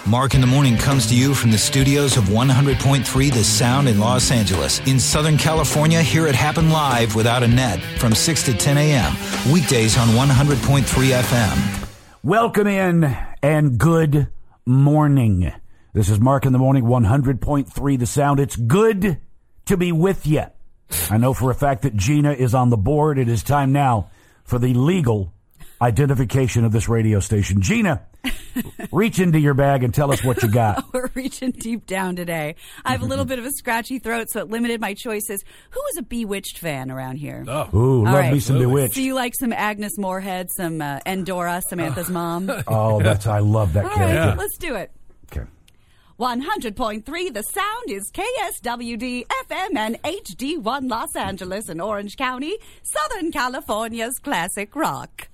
Mark in the Morning comes to you from the studios of 100.3 The Sound in Los Angeles. In Southern California, hear it happen live without a net from 6 to 10 a.m. Weekdays on 100.3 FM. Welcome in and good morning. This is Mark in the Morning, 100.3 The Sound. It's good to be with you. I know for a fact that Gina is on the board. It is time now for the legal identification of this radio station. Gina, reach into your bag and tell us what you got. We're reaching deep down today. I have a little bit of a scratchy throat, so it limited my choices. Who is a Bewitched fan around here? Ooh, love me some Bewitched. Do you like some Agnes Moorehead, some Endora, Samantha's mom? Oh, I love that character. All right, let's do it. Okay. 100.3 The Sound is KSWD FM and HD1 Los Angeles and Orange County, Southern California's classic rock.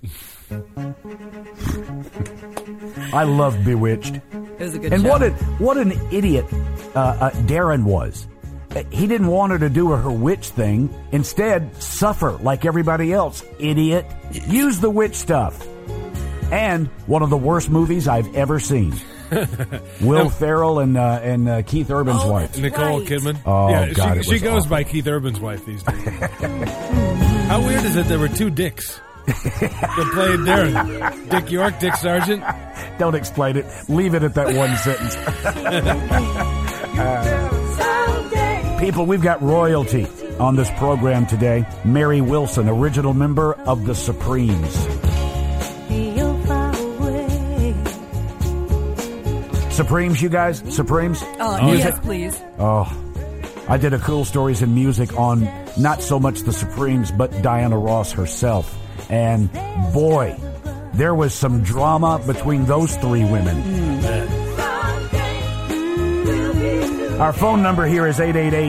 I love Bewitched. It was a good and show. what an idiot Darren was. He didn't want her to do her witch thing. Instead, suffer like everybody else. Idiot. Use the witch stuff. And one of the worst movies I've ever seen. Will Ferrell and Keith Urban's wife. Nicole Kidman. Oh, yeah, God, she goes awful. by Keith Urban's wife these days. How weird is it there were two Dicks that played Darren? Dick York, Dick Sargent. Don't explain it. Leave it at that one sentence. People, we've got royalty on this program today. Mary Wilson, original member of the Supremes. Supremes, you guys? Supremes? Oh, yes, please. Oh, I did a Cool Stories in Music on not so much the Supremes, but Diana Ross herself. And boy, there was some drama between those three women. Our phone number here is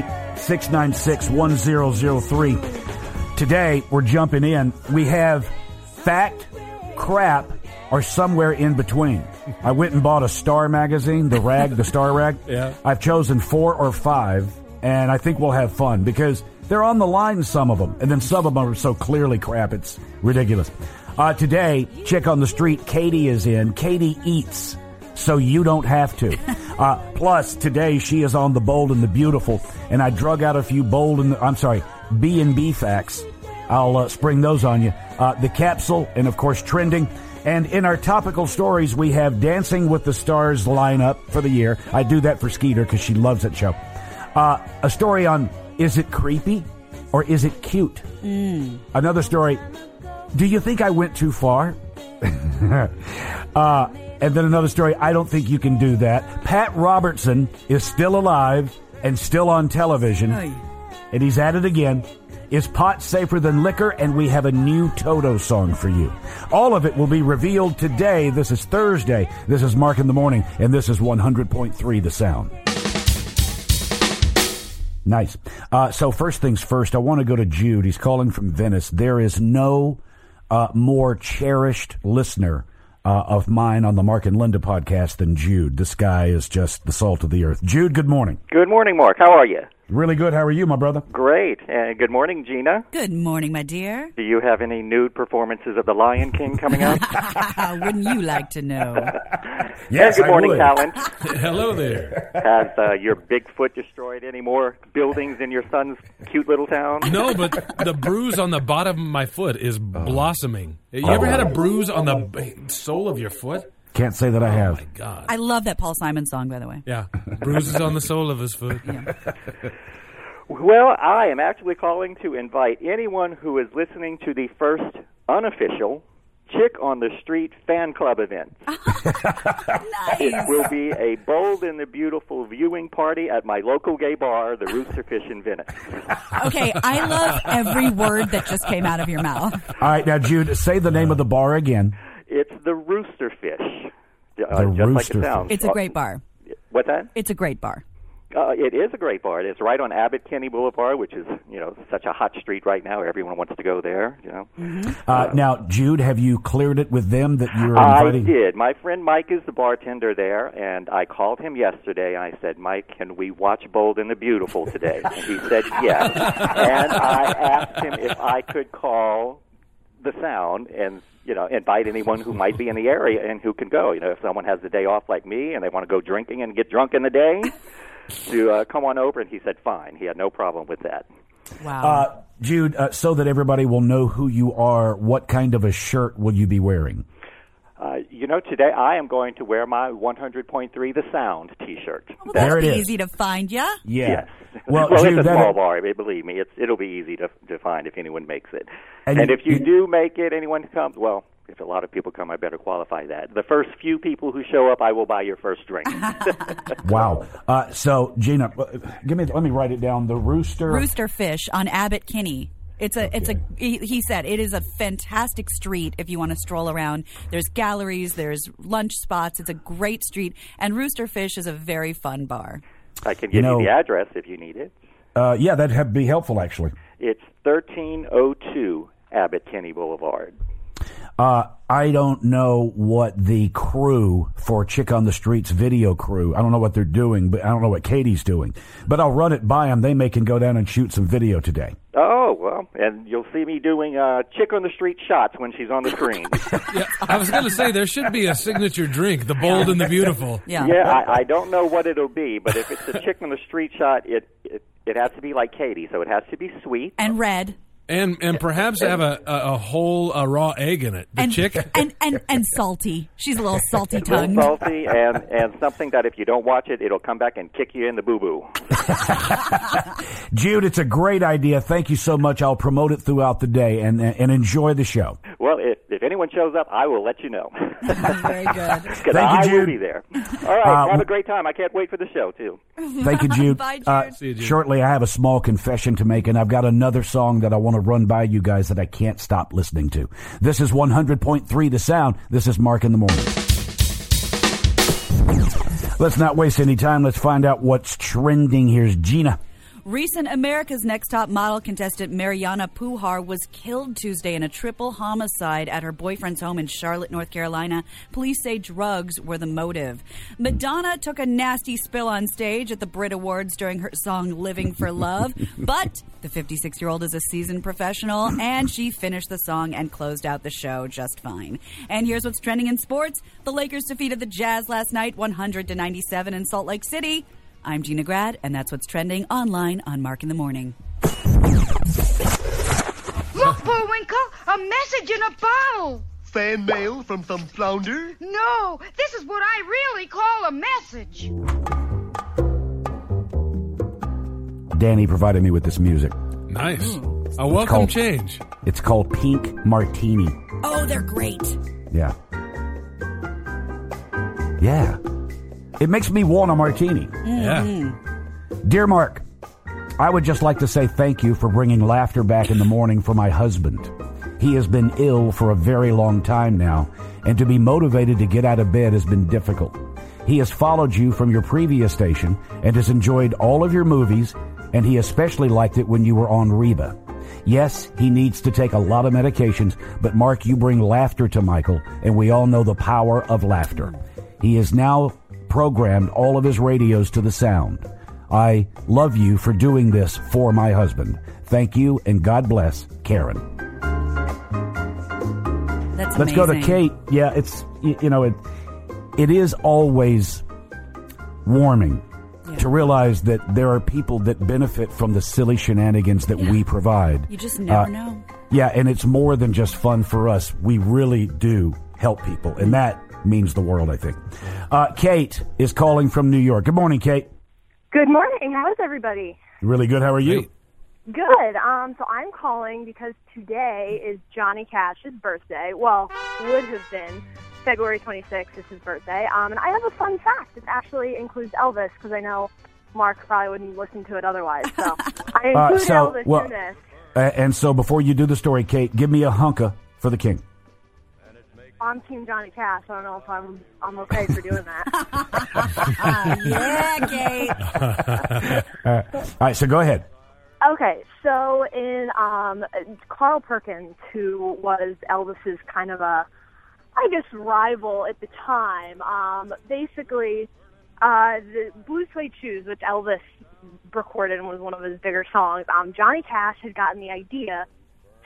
888-696-1003. Today, we're jumping in. We have fact, crap, or somewhere in between. I went and bought a Star magazine, the Star rag. Yeah. I've chosen 4 or 5, and I think we'll have fun because they're on the line, some of them, and then some of them are so clearly crap, it's ridiculous. Today, chick on the street, Katie is in. Katie eats, so you don't have to. Plus, today she is on the Bold and the Beautiful, and I drug out a few B&B facts. I'll spring those on you. The capsule, and of course, trending. And in our topical stories, we have Dancing with the Stars lineup for the year. I do that for Skeeter because she loves that show. A story on, is it creepy or is it cute? Another story, do you think I went too far? And then another story, I don't think you can do that. Pat Robertson is still alive and still on television. And he's at it again. Is pot safer than liquor? And we have a new Toto song for you. All of it will be revealed today. This is Thursday. This is Mark in the Morning, and this is 100.3 The Sound. Nice. So first things first, I want to go to Jude. He's calling from Venice. There is no more cherished listener of mine on the Mark and Linda podcast than Jude. This guy is just the salt of the earth. Jude, good morning. Good morning, Mark. How are you? Really good. How are you, my brother? Great. Good morning, Gina. Good morning, my dear. Do you have any nude performances of The Lion King coming up? Wouldn't you like to know? Yes, good morning, Callan. Hello there. Has your Bigfoot destroyed any more buildings in your son's cute little town? No, but the bruise on the bottom of my foot is blossoming. You ever had a bruise on the sole of your foot? Can't say that I have. Oh, my God. I love that Paul Simon song, by the way. Yeah, bruises on the sole of his foot. Yeah. Well, I am actually calling to invite anyone who is listening to the first unofficial Chick on the Street fan club event. Nice. It will be a Bold and the Beautiful viewing party at my local gay bar, the Roosterfish in Venice. Okay, I love every word that just came out of your mouth. All right, now, Jude, say the name of the bar again. It's the Roosterfish. The just Roosterfish. like it sounds. It's a great bar. What's that? It's a great bar. It is a great bar. It's right on Abbott Kinney Boulevard, which is, such a hot street right now. Everyone wants to go there, Mm-hmm. Now, Jude, have you cleared it with them that you're inviting? I did. My friend Mike is the bartender there, and I called him yesterday, and I said, Mike, can we watch Bold and the Beautiful today? And he said yes. And I asked him if I could call the sound and, invite anyone who might be in the area and who can go. If someone has the day off like me and they want to go drinking and get drunk in the day, to come on over. And he said fine. He had no problem with that. Wow. Jude, so that everybody will know who you are, what kind of a shirt will you be wearing? Today I am going to wear my 100.3 The Sound T-shirt. Well, There it that's is. easy to find, yeah? Yeah. Yes. Well, Well, Jude, it's a that- small bar. Believe me, it'll be easy to find if anyone makes it. And And you- if you do make it, anyone comes, well, if a lot of people come, I better qualify that. The first few people who show up, I will buy your first drink. Wow. So, Gina, let me write it down. The Rooster Fish on Abbott Kinney. He said it is a fantastic street if you want to stroll around. There's galleries, there's lunch spots. It's a great street. And Rooster Fish is a very fun bar. I can give you the address if you need it. Yeah, that'd be helpful, actually. It's 1302 Abbott Kinney Boulevard. I don't know what the crew for Chick on the Street's video crew, I don't know what they're doing, but I don't know what Katie's doing. But I'll run it by them. They may can go down and shoot some video today. Oh, well, and you'll see me doing Chick on the Street shots when she's on the screen. Yeah, I was going to say there should be a signature drink, the bold and the beautiful. Yeah. Yeah, I don't know what it'll be, but if it's a Chick on the Street shot, it has to be like Katie, so it has to be sweet. And red. And perhaps have a whole raw egg in it. The chick? And salty. She's a little salty A little tongued. salty and something that if you don't watch it, it'll come back and kick you in the boo-boo. Jude, it's a great idea. Thank you so much. I'll promote it throughout the day and enjoy the show. Well, if anyone shows up, I will let you know. Very good. Because Thank you, I will Jude. be there. All right, have a great time. I can't wait for the show, too. Thank you, Jude. Bye, Jude. See you, Jude. Shortly, I have a small confession to make, and I've got another song that I want to run by you guys that I can't stop listening to. This is 100.3 The Sound. This is Mark in the Morning. Let's not waste any time. Let's find out what's trending. Here's Gina. Recent America's Next Top Model contestant Mariana Pujar was killed Tuesday in a triple homicide at her boyfriend's home in Charlotte, North Carolina. Police say drugs were the motive. Madonna took a nasty spill on stage at the Brit Awards during her song Living for Love, but the 56-year-old is a seasoned professional, and she finished the song and closed out the show just fine. And here's what's trending in sports. The Lakers defeated the Jazz last night 100-97 in Salt Lake City. I'm Gina Grad, and that's what's trending online on Mark in the Morning. Look, Bullwinkle, a message in a bottle. Fan mail from some flounder? No, this is what I really call a message. Danny provided me with this music. Nice. A welcome called- change. It's called Pink Martini. Oh, they're great. Yeah. Yeah. It makes me want a martini. Yeah. Dear Mark, I would just like to say thank you for bringing laughter back in the morning for my husband. He has been ill for a very long time now, and to be motivated to get out of bed has been difficult. He has followed you from your previous station and has enjoyed all of your movies, and he especially liked it when you were on Reba. Yes, he needs to take a lot of medications, but Mark, you bring laughter to Michael, and we all know the power of laughter. He is now programmed all of his radios to the sound. I love you for doing this for my husband. Thank you, and God bless, Karen. That's Let's amazing. go to Kate. Yeah, it's, it is always warming to realize that there are people that benefit from the silly shenanigans that we provide. You just never know. Yeah, and it's more than just fun for us. We really do help people, and that means the world, I think. Kate is calling from New York. Good morning, Kate. Good morning. How's everybody? Really good. How are you? Great. Good. So I'm calling because today is Johnny Cash's birthday. Well, would have been February 26th is his birthday. And I have a fun fact. It actually includes Elvis because I know Mark probably wouldn't listen to it otherwise. So I include Elvis in this. And so before you do the story, Kate, give me a hunka for the king. I'm Team Johnny Cash. I don't know if I'm okay for doing that. Yeah, Kate. All right, so go ahead. Okay, so in Carl Perkins, who was Elvis's kind of a, I guess, rival at the time, basically the Blue Suede Shoes, which Elvis recorded and was one of his bigger songs, Johnny Cash had gotten the idea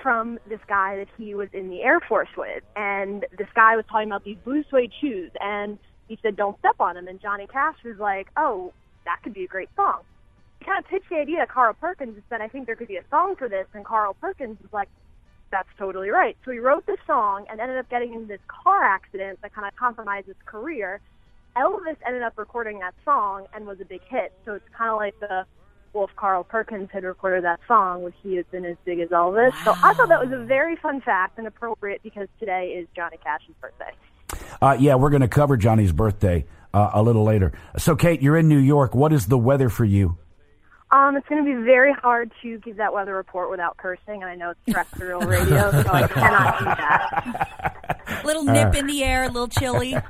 from this guy that he was in the Air Force with, and this guy was talking about these blue suede shoes, and he said, don't step on them, and Johnny Cash was like, oh, that could be a great song. He kind of pitched the idea to Carl Perkins and said, I think there could be a song for this, and Carl Perkins was like, that's totally right. So he wrote this song and ended up getting into this car accident that kind of compromised his career. Elvis ended up recording that song and was a big hit. So it's kind of like if Carl Perkins had recorded that song, would he have been as big as Elvis? Wow. So I thought that was a very fun fact and appropriate because today is Johnny Cash's birthday. Yeah, we're going to cover Johnny's birthday a little later. So, Kate, you're in New York. What is the weather for you? It's going to be very hard to give that weather report without cursing, and I know it's terrestrial radio, so I cannot do that. Little nip in the air, a little chilly. Yeah,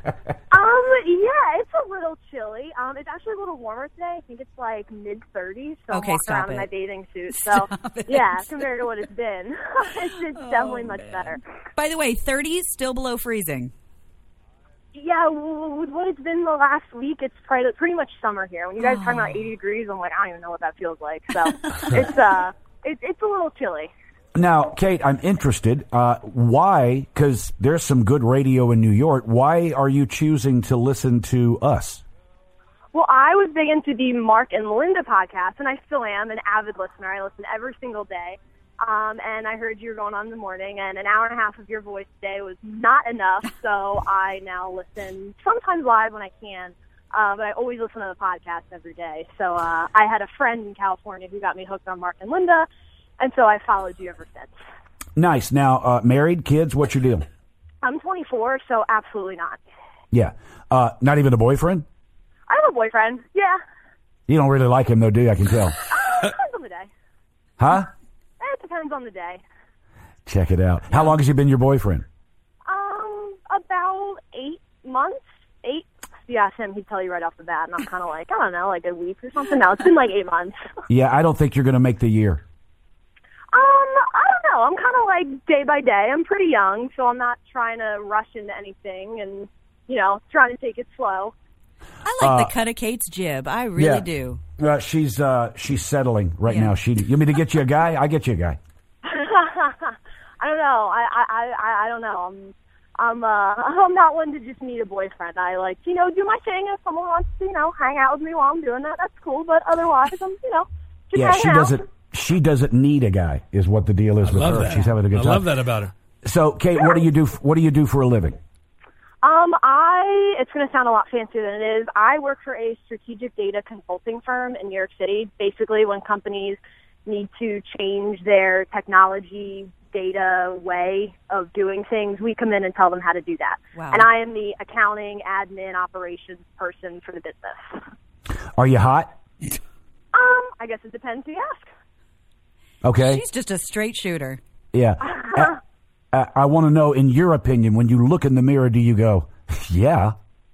it's a little chilly. It's actually a little warmer today. I think it's like mid-30s, so okay, I'm walking around in my bathing suit. So, yeah, compared to what it's been, it's definitely much better. By the way, 30s, still below freezing. Yeah, with what it's been the last week, it's pretty much summer here. When you guys are talking about 80 degrees, I'm like, I don't even know what that feels like. So it's a little chilly. Now, Kate, I'm interested. Why? Because there's some good radio in New York. Why are you choosing to listen to us? Well, I was big into the Mark and Linda podcast, and I still am an avid listener. I listen every single day. And I heard you were going on in the morning, and an hour and a half of your voice today was not enough, so I now listen sometimes live when I can, but I always listen to the podcast every day. So I had a friend in California who got me hooked on Mark and Linda, and so I followed you ever since. Nice. Now, married, kids, what's your deal? I'm 24, so absolutely not. Yeah. Not even a boyfriend? I have a boyfriend, yeah. You don't really like him, though, do you? I can tell. Depends on the day. Huh? It depends on the day. Check it out. How long has he been your boyfriend? About 8 months. 8. If you ask him, he'd tell you right off the bat, and I'm kind of like, I don't know, like a week or something. No, it's been like 8 months. Yeah, I don't think you're going to make the year. I don't know. I'm kind of like day by day. I'm pretty young, so I'm not trying to rush into anything and, trying to take it slow. I like the cut of Kate's jib. I really do. She's settling right now. You want me to get you a guy? I get you a guy. I don't know. I don't know. I'm not one to just need a boyfriend. I like do my thing. If someone wants to hang out with me while I'm doing that, that's cool. But otherwise, I'm just hanging out. She doesn't need a guy. Is what the deal is with her. That. She's having a good time. I love that about her. So, Kate, what do you do? What do you do for a living? It's going to sound a lot fancier than it is. I work for a strategic data consulting firm in New York City. Basically, when companies need to change their technology data way of doing things, we come in and tell them how to do that. Wow. And I am the accounting, admin, operations person for the business. Are you hot? I guess it depends who you ask. Okay. She's just a straight shooter. Yeah. I want to know, in your opinion, when you look in the mirror, do you go, yeah?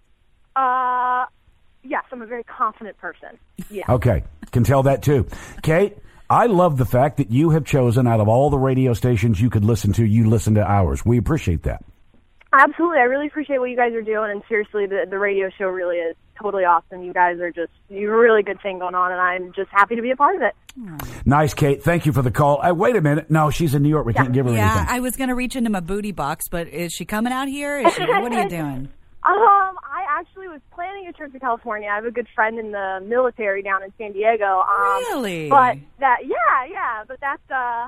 Yes, I'm a very confident person. Yeah. Okay. Can tell that, too. Kate, I love the fact that you have chosen, out of all the radio stations you could listen to, you listen to ours. We appreciate that. Absolutely. I really appreciate what you guys are doing, and seriously, the radio show really is totally awesome. You guys are you have a really good thing going on, and I'm just happy to be a part of it. Nice, Kate. Thank you for the call. Wait a minute. No, she's in New York. We can't give her anything. Yeah, I was going to reach into my booty box, but is she coming out here? What are you doing? I actually was planning a trip to California. I have a good friend in the military down in San Diego. Really? But yeah. But that's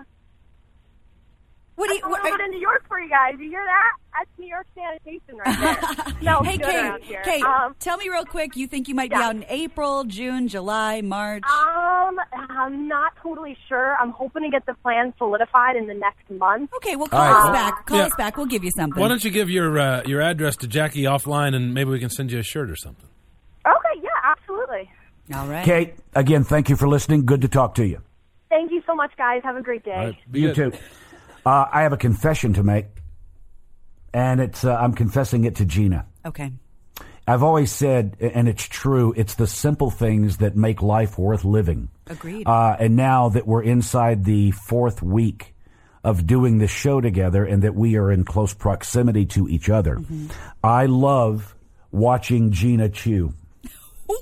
What do you? I'm going to New York for you guys. You hear that? That's New York sanitation right there. No, hey, good around here. Kate, tell me real quick. You think you might be out in April, June, July, March? I'm not totally sure. I'm hoping to get the plan solidified in the next month. Okay, well, call us back. Call us back. We'll give you something. Why don't you give your address to Jackie offline, and maybe we can send you a shirt or something. Okay, yeah, absolutely. All right. Kate, again, thank you for listening. Good to talk to you. Thank you so much, guys. Have a great day. Right, you too. I have a confession to make, and I'm confessing it to Gina. Okay. I've always said, and it's true, it's the simple things that make life worth living. Agreed. And now that we're inside the 4th week of doing this show together and that we are in close proximity to each other, I love watching Gina chew. What?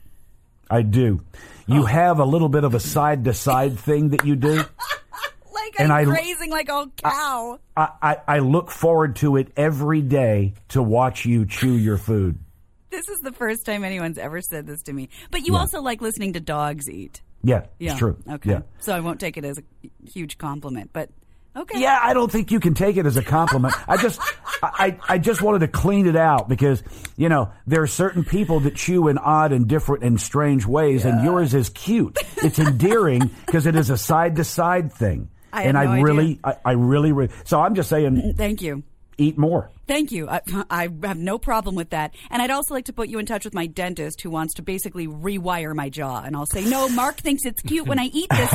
I do. You have a little bit of a side-to-side thing that you do. Like Look at you grazing like a cow. I look forward to it every day to watch you chew your food. This is the first time anyone's ever said this to me. But you also like listening to dogs eat. Yeah, it's true. Okay. Yeah. So I won't take it as a huge compliment, but okay. Yeah, I don't think you can take it as a compliment. I just wanted to clean it out because, there are certain people that chew in odd and different and strange ways, and yours is cute. It's endearing because it is a side-to-side thing. I really, so I'm just saying. Thank you. Eat more. Thank you. I have no problem with that. And I'd also like to put you in touch with my dentist who wants to basically rewire my jaw. And I'll say, no, Mark thinks it's cute when I eat this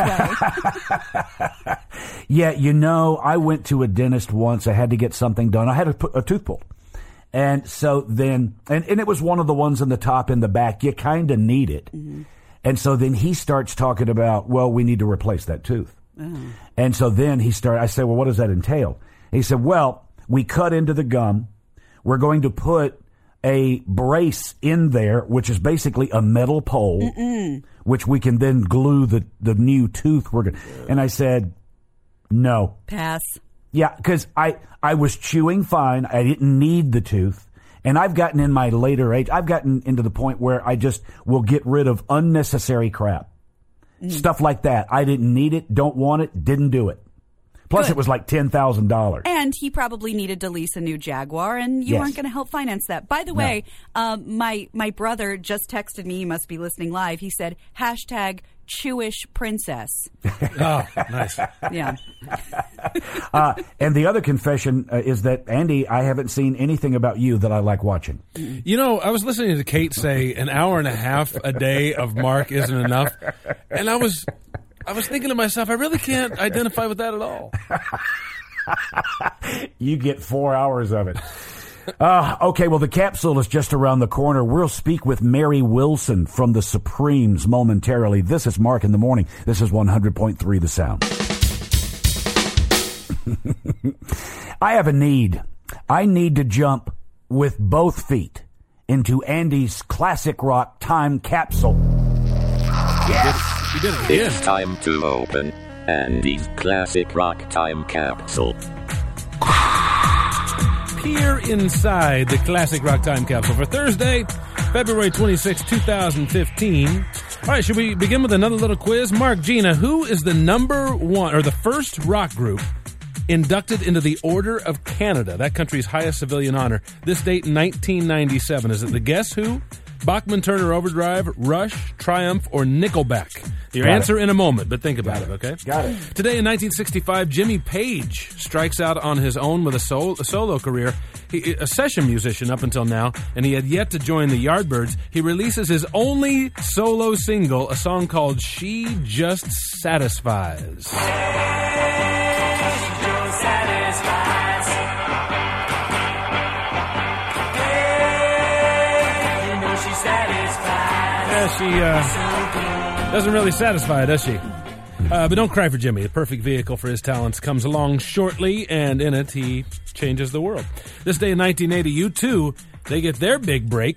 way. Yeah, I went to a dentist once. I had to get something done. I had a tooth pulled. And so then, and it was one of the ones in the top and the back. You kind of need it. Mm-hmm. And so then he starts talking about, well, we need to replace that tooth. Mm. And so then I said, well, what does that entail? And he said, well, we cut into the gum. We're going to put a brace in there, which is basically a metal pole, which we can then glue the new tooth. And I said, no. Pass. Yeah, because I was chewing fine. I didn't need the tooth. And I've gotten in my later age, I've gotten into the point where I just will get rid of unnecessary crap. Stuff like that. I didn't need it, don't want it, didn't do it. Plus, it was like $10,000. And he probably needed to lease a new Jaguar, and you aren't going to help finance that. By the way, my brother just texted me. He must be listening live. He said, #Chewish princess. Oh, nice. Yeah. And the other confession is that, Andy, I haven't seen anything about you that I like watching. I was listening to Kate say an hour and a half a day of Mark isn't enough. And I was thinking to myself, I really can't identify with that at all. You get 4 hours of it. Okay, well, the capsule is just around the corner. We'll speak with Mary Wilson from the Supremes momentarily. This is Mark in the Morning. This is 100.3 The Sound. I have a need. I need to jump with both feet into Andy's classic rock time capsule. Yes! You did it again. It's time to open Andy's classic rock time capsule. Peer inside the classic rock time capsule for Thursday, February 26, 2015. All right, should we begin with another little quiz? Mark, Gina, who is the number one or the first rock group inducted into the Order of Canada, that country's highest civilian honor? This date, 1997. Is it the Guess Who, Bachman Turner Overdrive, Rush, Triumph, or Nickelback? Your answer in a moment, but think about it, okay? Got it. Today in 1965, Jimmy Page strikes out on his own with a solo career. He, a session musician up until now, and he had yet to join the Yardbirds. He releases his only solo single, a song called She Just Satisfies. She doesn't really satisfy, does she? But don't cry for Jimmy. The perfect vehicle for his talents comes along shortly, and in it, he changes the world. This day in 1980, U2, they get their big break.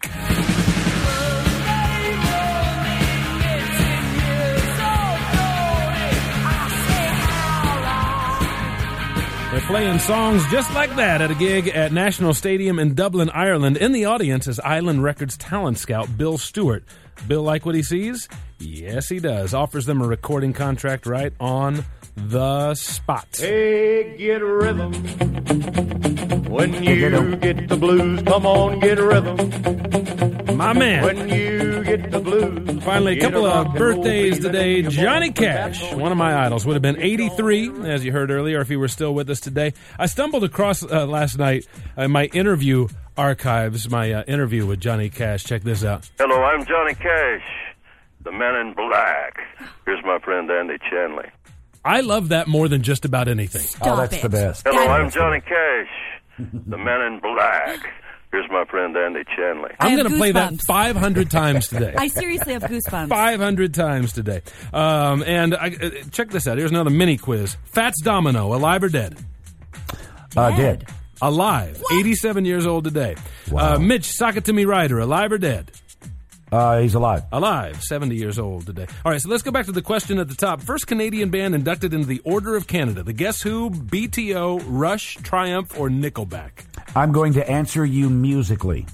They're playing songs just like that at a gig at National Stadium in Dublin, Ireland. In the audience is Island Records talent scout Bill Stewart. Bill like what he sees? Yes, he does. Offers them a recording contract right on the spot. Hey, get rhythm. When you get the blues, come on, get rhythm. My man. When you get the blues. Finally, a couple of birthdays today. Johnny Cash, one of my idols, would have been 83, as you heard earlier, if he were still with us today. I stumbled across last night my interview archives, my interview with Johnny Cash. Check this out. Hello, I'm Johnny Cash, the Man in Black. Here's my friend Andy Chanley. I love that more than just about anything. That's the best. Hello, I'm Johnny Cash, the Man in Black. Here's my friend Andy Chanley. I'm going to play that 500 times today. I seriously have goosebumps. 500 times today. Check this out. Here's another mini quiz. Fats Domino, alive or dead? Dead. Alive. What? 87 years old today. Wow. Mitch Sakatumi Ryder, alive or dead? He's alive. Alive, 70 years old today. All right, so let's go back to the question at the top. First Canadian band inducted into the Order of Canada. The Guess Who, BTO, Rush, Triumph, or Nickelback? I'm going to answer you musically.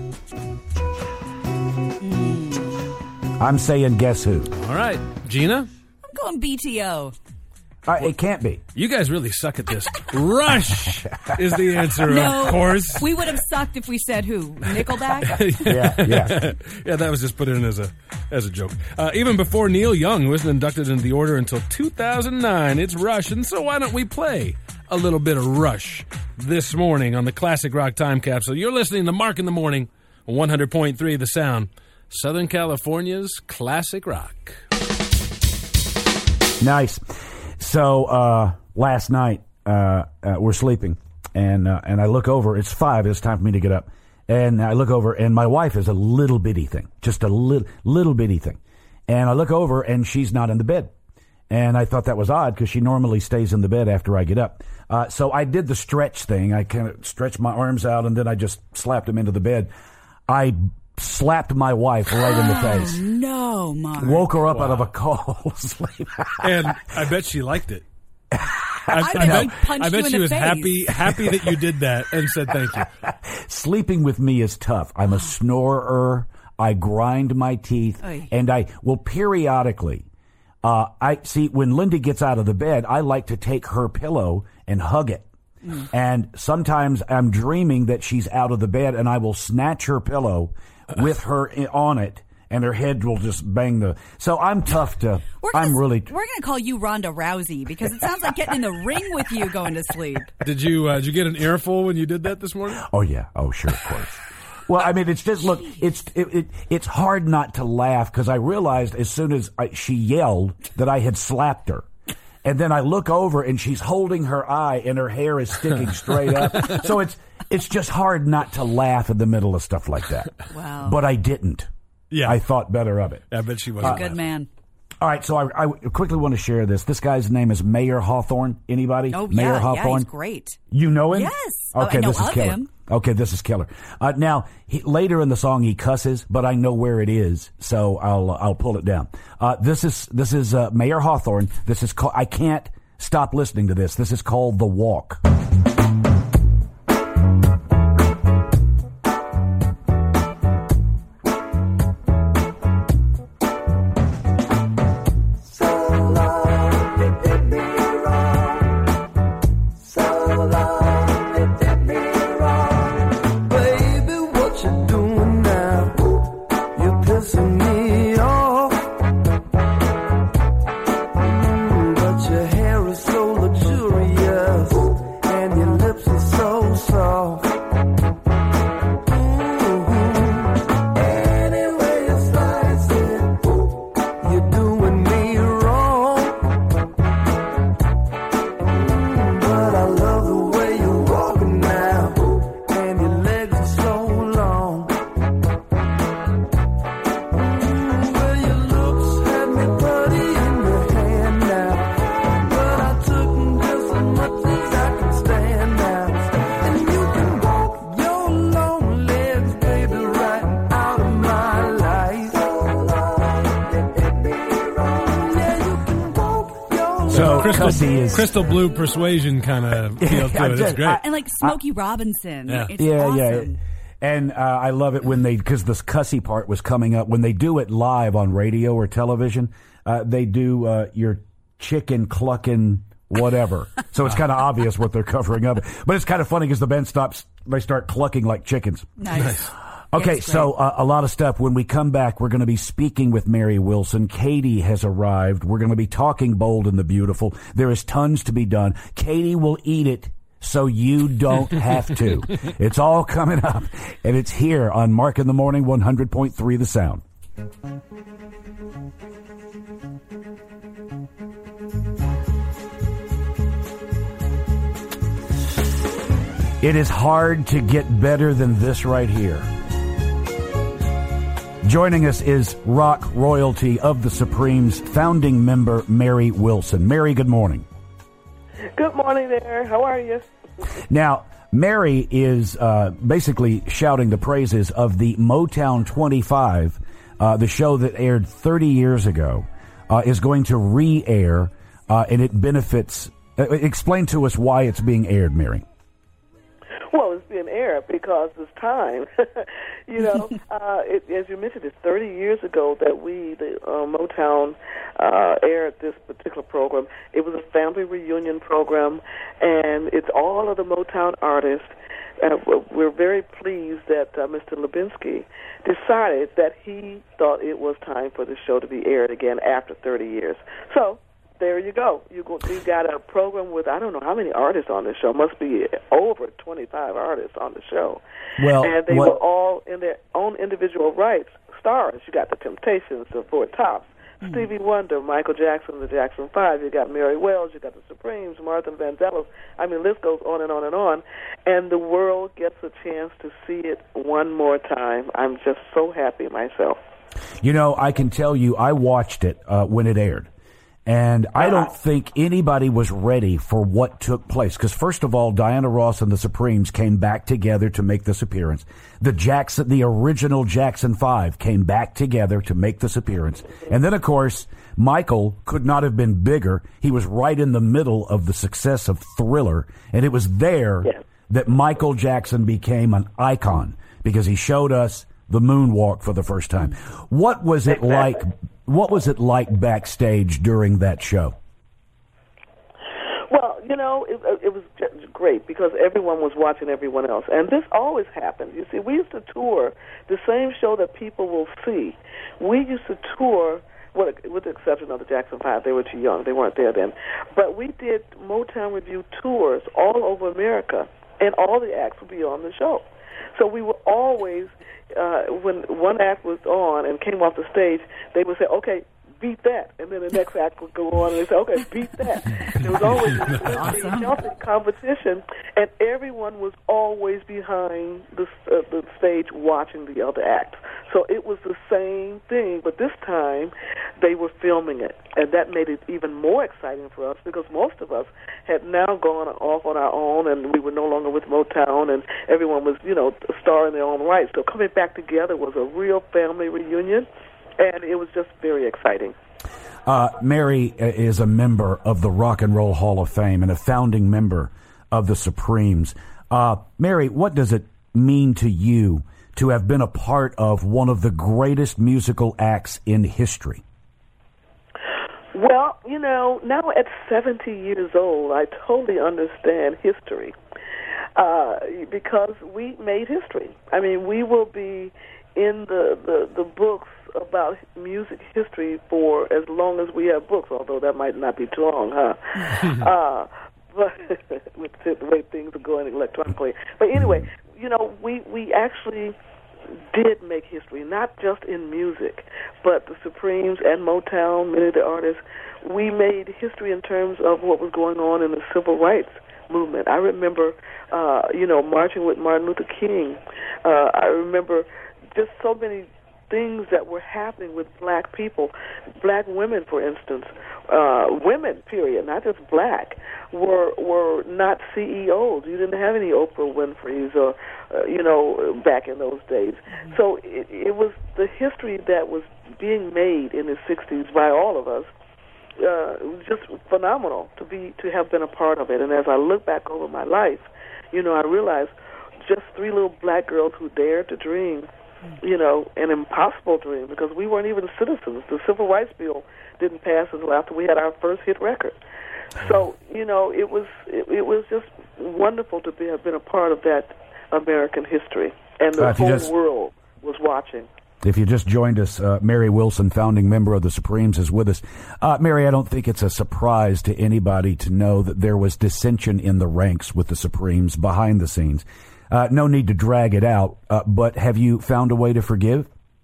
I'm saying Guess Who. All right, Gina? I'm going BTO. It can't be. You guys really suck at this. Rush is the answer, No, of course. we would have sucked if we said who? Nickelback? Yeah. Yeah, that was just put in as a joke. Even before Neil Young wasn't inducted into the order until 2009. It's Rush, and so why don't we play a little bit of Rush this morning on the Classic Rock Time Capsule? You're listening to Mark in the Morning, 100.3 The Sound, Southern California's Classic Rock. Nice. So last night we're sleeping, and I look over. It's 5. It's time for me to get up, and I look over, and my wife is a little bitty thing, just a little bitty thing, and I look over, and she's not in the bed, and I thought that was odd because she normally stays in the bed after I get up. So I did the stretch thing. I kind of stretched my arms out, and then I just slapped them into the bed. I slapped my wife right in the face. No, Mark. Woke her up out of a cold sleep. And I bet she liked it. I bet she was face. happy that you did that and said thank you. Sleeping with me is tough. I'm a snorer. I grind my teeth. Oy. And I will periodically, I see when Linda gets out of the bed, I like to take her pillow and hug it. And sometimes I'm dreaming that she's out of the bed, and I will snatch her pillow with her on it, and her head will just bang the... So I'm tough to... We're going to call you Ronda Rousey, because it sounds like getting in the ring with you going to sleep. Did you get an earful when you did that this morning? Oh, yeah. Oh, sure, of course. Well, I mean, it's just, look, it's hard not to laugh, because I realized as soon as she yelled that I had slapped her. And then I look over, and she's holding her eye, and her hair is sticking straight up. So it's just hard not to laugh in the middle of stuff like that. Wow. But I didn't. Yeah. I thought better of it. I bet she was a good man. All right, so I quickly want to share this. This guy's name is Mayer Hawthorne. Anybody? Oh, Mayer Hawthorne? Yeah, he's great. You know him? Yes. Okay, I know this is of killer. him. Okay, this is killer. Now, later in the song, he cusses, but I know where it is, so I'll pull it down. This is Mayer Hawthorne. This is called. I can't stop listening to this. This is called The Walk. Crystal Blue Persuasion kind of feel to it. It's great. And like Smokey Robinson. Yeah. It's awesome. Yeah. And I love it when because this cussy part was coming up. When they do it live on radio or television, they do your chicken clucking whatever. So it's kind of obvious what they're covering up. But it's kind of funny because the band stops. They start clucking like chickens. Nice. Okay, yes, so a lot of stuff. When we come back, we're going to be speaking with Mary Wilson. Katie has arrived. We're going to be talking Bold and the Beautiful. There is tons to be done. Katie will eat it so you don't have to. It's all coming up, and it's here on Mark in the Morning, 100.3 The Sound. It is hard to get better than this right here. Joining us is rock royalty of the Supremes, founding member Mary Wilson. Mary, good morning. Good morning there. How are you? Now, Mary is basically shouting the praises of the Motown 25 the show that aired 30 years ago, is going to re-air, and it benefits. Explain to us why it's being aired, Mary. Well, it's being aired because it's time. As you mentioned, it's 30 years ago that the Motown, aired this particular program. It was a family reunion program, and it's all of the Motown artists. We're very pleased that Mr. Lubinsky decided that he thought it was time for the show to be aired again after 30 years. So, there you go. You got a program with I don't know how many artists on the show. Must be over 25 artists on the show. Well, and they were all in their own individual rights. Stars. You got the Temptations, the Four Tops, Stevie Wonder, Michael Jackson, the Jackson 5. You got Mary Wells. You got the Supremes, Martha Vandellos. I mean, list goes on and on and on. And the world gets a chance to see it one more time. I'm just so happy myself. I can tell you, I watched it when it aired. And I don't think anybody was ready for what took place. Because first of all, Diana Ross and the Supremes came back together to make this appearance. The original Jackson 5 came back together to make this appearance. And then, of course, Michael could not have been bigger. He was right in the middle of the success of Thriller. And it was there that Michael Jackson became an icon because he showed us the moonwalk for the first time. What was it like? What was it like backstage during that show? Well, it was just great because everyone was watching everyone else. And this always happened. You see, we used to tour the same show that people will see. We used to tour, well, with the exception of the Jackson 5. They were too young. They weren't there then. But we did Motown Review tours all over America, and all the acts would be on the show. So we were always... when one act was on and came off the stage, they would say, okay, beat that. And then the next act would go on and they'd say, okay, beat that. There was always a healthy competition, and everyone was always behind the stage watching the other act. So it was the same thing, but this time they were filming it. And that made it even more exciting for us because most of us had now gone off on our own and we were no longer with Motown and everyone was, a star in their own right. So coming back together was a real family reunion, and it was just very exciting. Mary is a member of the Rock and Roll Hall of Fame and a founding member of the Supremes. Mary, what does it mean to you to have been a part of one of the greatest musical acts in history? Well, now at 70 years old, I totally understand history because we made history. I mean, we will be in the books about music history for as long as we have books, although that might not be too long, huh? But with the way things are going electronically. But anyway, we actually did make history, not just in music, but the Supremes and Motown, many of the artists, we made history in terms of what was going on in the civil rights movement. I remember, marching with Martin Luther King. I remember just so many things that were happening with black people, black women, for instance, women, period, not just black, were not CEOs. You didn't have any Oprah Winfrey's or, back in those days. So it was the history that was being made in the 60s by all of us. It was just phenomenal to have been a part of it. And as I look back over my life, I realized just three little black girls who dared to dream, an impossible dream because we weren't even citizens. The Civil Rights Bill didn't pass until after we had our first hit record. So, it was just wonderful to have been a part of that American history. And the whole world was watching. If you just joined us, Mary Wilson, founding member of the Supremes, is with us. Mary, I don't think it's a surprise to anybody to know that there was dissension in the ranks with the Supremes behind the scenes. No need to drag it out, but have you found a way to forgive?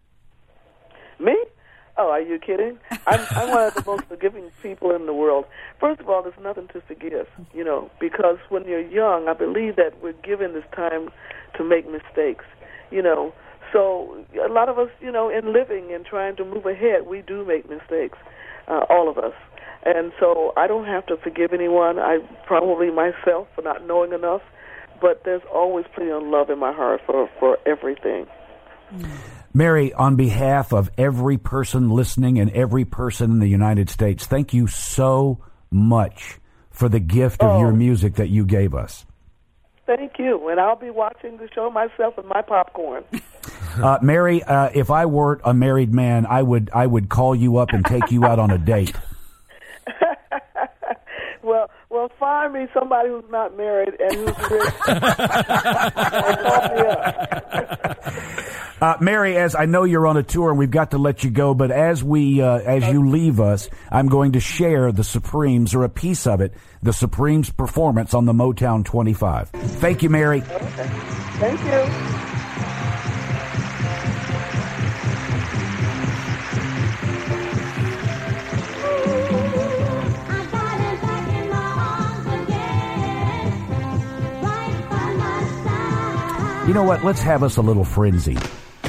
Me? Oh, are you kidding? I'm one of the most forgiving people in the world. First of all, there's nothing to forgive, because when you're young, I believe that we're given this time to make mistakes, So a lot of us, in living and trying to move ahead, we do make mistakes, all of us. And so I don't have to forgive anyone. I probably myself for not knowing enough, but there's always plenty of love in my heart for everything. Mary, on behalf of every person listening and every person in the United States, thank you so much for the gift of your music that you gave us. Thank you, and I'll be watching the show myself with my popcorn. Mary, if I weren't a married man, I would call you up and take you out on a date. Well, find me somebody who's not married and who's rich. And call me up. Mary, as I know you're on a tour and we've got to let you go, but as you leave us, I'm going to share the Supremes, or a piece of it, the Supremes performance on the Motown 25. Thank you, Mary. Okay. Thank you. You know what? Let's have us a little frenzy.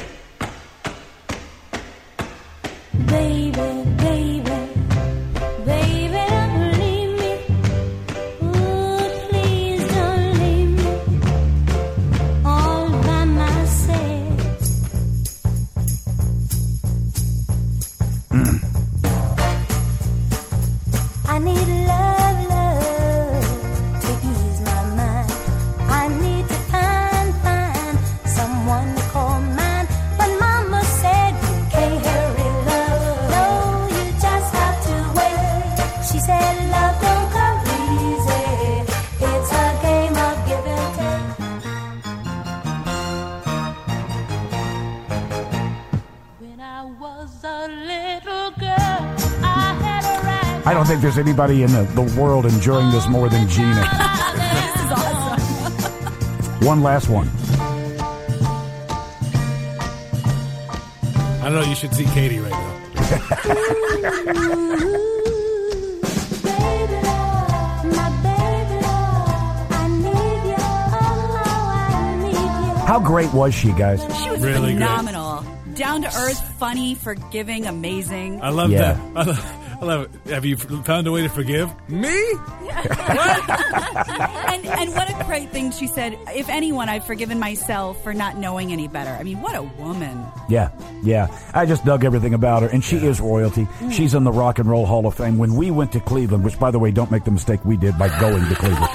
Baby, baby, baby, don't leave me. Ooh, please don't leave me all by myself. I need love, love to ease my mind. I need to find someone to call mine. But Mama said you can't hurry love. No, you just have to wait. She said love don't come easy. It's a game of give and take. When I was a little girl, I had a rag. I don't think there's anybody in the world enjoying this more than Gina. This is awesome. One last one. I don't know. You should see Katie right now. How great was she, guys? She was Really phenomenal. Down to earth, funny, forgiving, amazing. I love that. I love it. Have you found a way to forgive me? And what a great thing she said. If anyone, I've forgiven myself for not knowing any better. I mean, what a woman. Yeah. I just dug everything about her, and she is royalty. She's in the Rock and Roll Hall of Fame. When we went to Cleveland, which, by the way, don't make the mistake we did by going to Cleveland.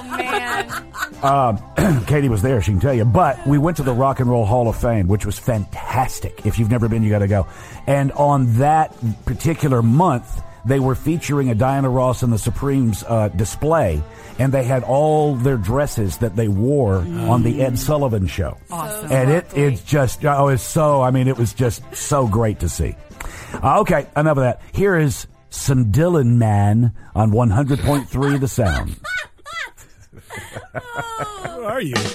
Katie was there, she can tell you. But we went to the Rock and Roll Hall of Fame, which was fantastic. If you've never been, you got to go. And on that particular month, they were featuring a Diana Ross and the Supremes display, and they had all their dresses that they wore on the Ed Sullivan Show. Awesome. And it was just so great to see. Okay, enough of that. Here is some Dylan Man on 100.3 The Sound. Who are you?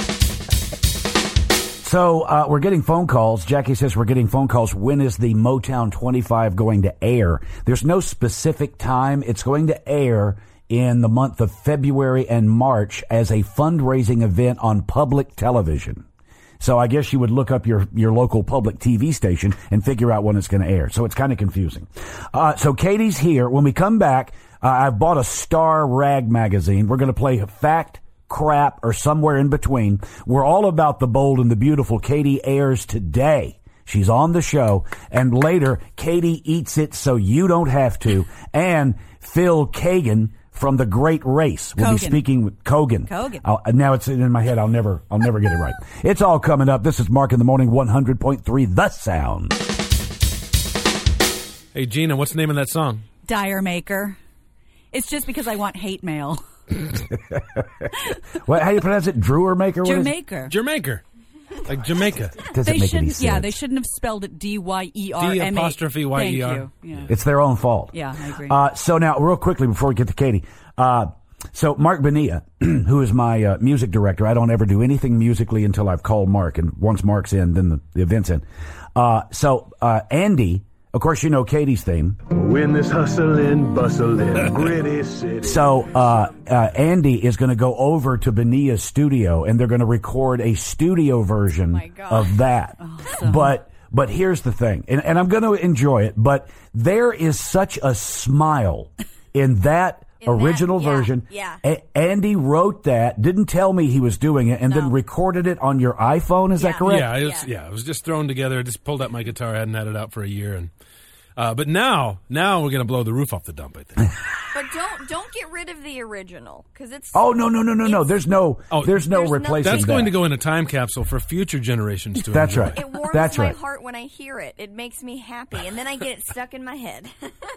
So we're getting phone calls. Jackie says we're getting phone calls. When is the Motown 25 going to air? There's no specific time. It's going to air in the month of February and March as a fundraising event on public television. So I guess you would look up your local public TV station and figure out when it's going to air. So it's kind of confusing. So Katie's here. When we come back, I've bought a Star Rag magazine. We're going to play Fact, Crap, or somewhere in between. We're all about the bold and the beautiful. Katie airs today. She's on the show. And later, Katie eats it so you don't have to. And Phil Kagan from The Great Race will be speaking with Kogan. Now it's in my head. I'll never get it right. It's all coming up. This is Mark in the Morning, 100.3 The Sound. Hey, Gina, what's the name of that song? Dire Maker. It's just because I want hate mail. What? How do you pronounce it? Drewer Maker? Jamaica. Jamaica. Like Jamaica. They shouldn't. Yeah, they shouldn't have spelled it D-Y-E-R-M-A. D''Y-E-R. Thank you. Yeah. It's their own fault. Yeah, I agree. So now, real quickly before we get to Katie, so Mark Bonilla, who is my music director, I don't ever do anything musically until I've called Mark, and once Mark's in, then the event's in. So Andy. Of course, you know Katie's theme. When this hustling, bustling, gritty city. So Andy is going to go over to Bonilla's studio, and they're going to record a studio version of that. Awesome. But here's the thing, and I'm going to enjoy it, but there is such a smile in that Original that, version. Yeah. Andy wrote that, didn't tell me he was doing it, and then recorded it on your iPhone. Is that correct? Yeah, it was just thrown together. I just pulled out my guitar. I hadn't had it out for a year, and but now we're going to blow the roof off the dump, I think. But don't get rid of the original because it's. Oh no! There's no replacing. That's that. going to go in a time capsule for future generations to That's enjoy. right. It warms That's my right. heart when I hear it. It makes me happy, and then I get it stuck in my head.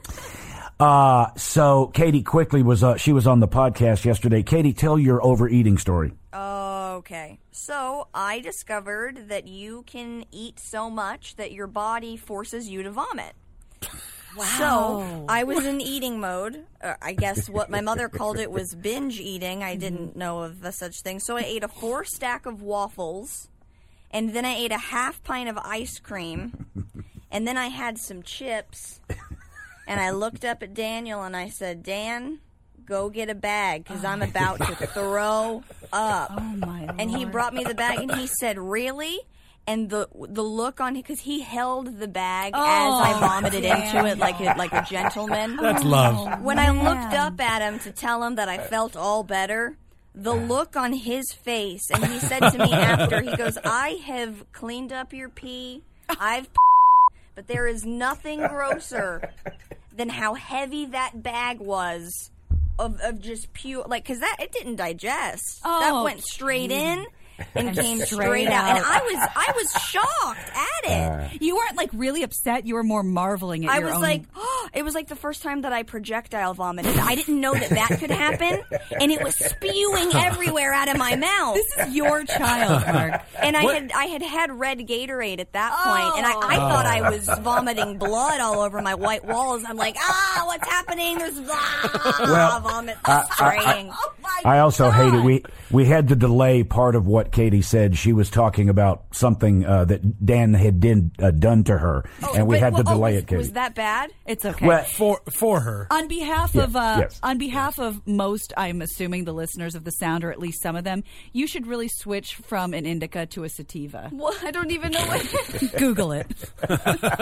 So Katie quickly she was on the podcast yesterday. Katie, tell your overeating story. Okay. So I discovered that you can eat so much that your body forces you to vomit. Wow. So I was in eating mode. I guess what my mother called it was binge eating. I didn't know of such thing. So I ate a 4-stack of waffles, and then I ate a half pint of ice cream, and then I had some chips. And I looked up at Daniel and I said, Dan, go get a bag because I'm about to throw up. Oh, my Lord. And he brought me the bag and he said, really? And the look on him, because he held the bag as I vomited into it like a gentleman. That's love. When I looked up at him to tell him that I felt all better, the look on his face, and he said to me after, he goes, I have cleaned up your pee, but there is nothing grosser than how heavy that bag was of just pure, like, because it didn't digest. That went straight in and came straight out. And I was shocked at it. You weren't like really upset. You were more marveling at your own. Like, it was like the first time that I projectile vomited. I didn't know that could happen, and it was spewing everywhere out of my mouth. This is your child, Mark. And I had red Gatorade at that point, and I thought I was vomiting blood all over my white walls. I'm like, what's happening? There's vomit spraying. I also hate it. We had to delay part of what Katie said. She was talking about something that Dan had done to her, and we had to delay it, Katie. Was that bad? It's okay. Well, for her. On behalf of most, I'm assuming the listeners of the sound, or at least some of them, you should really switch from an indica to a sativa. Well, I don't even know what. Google it. All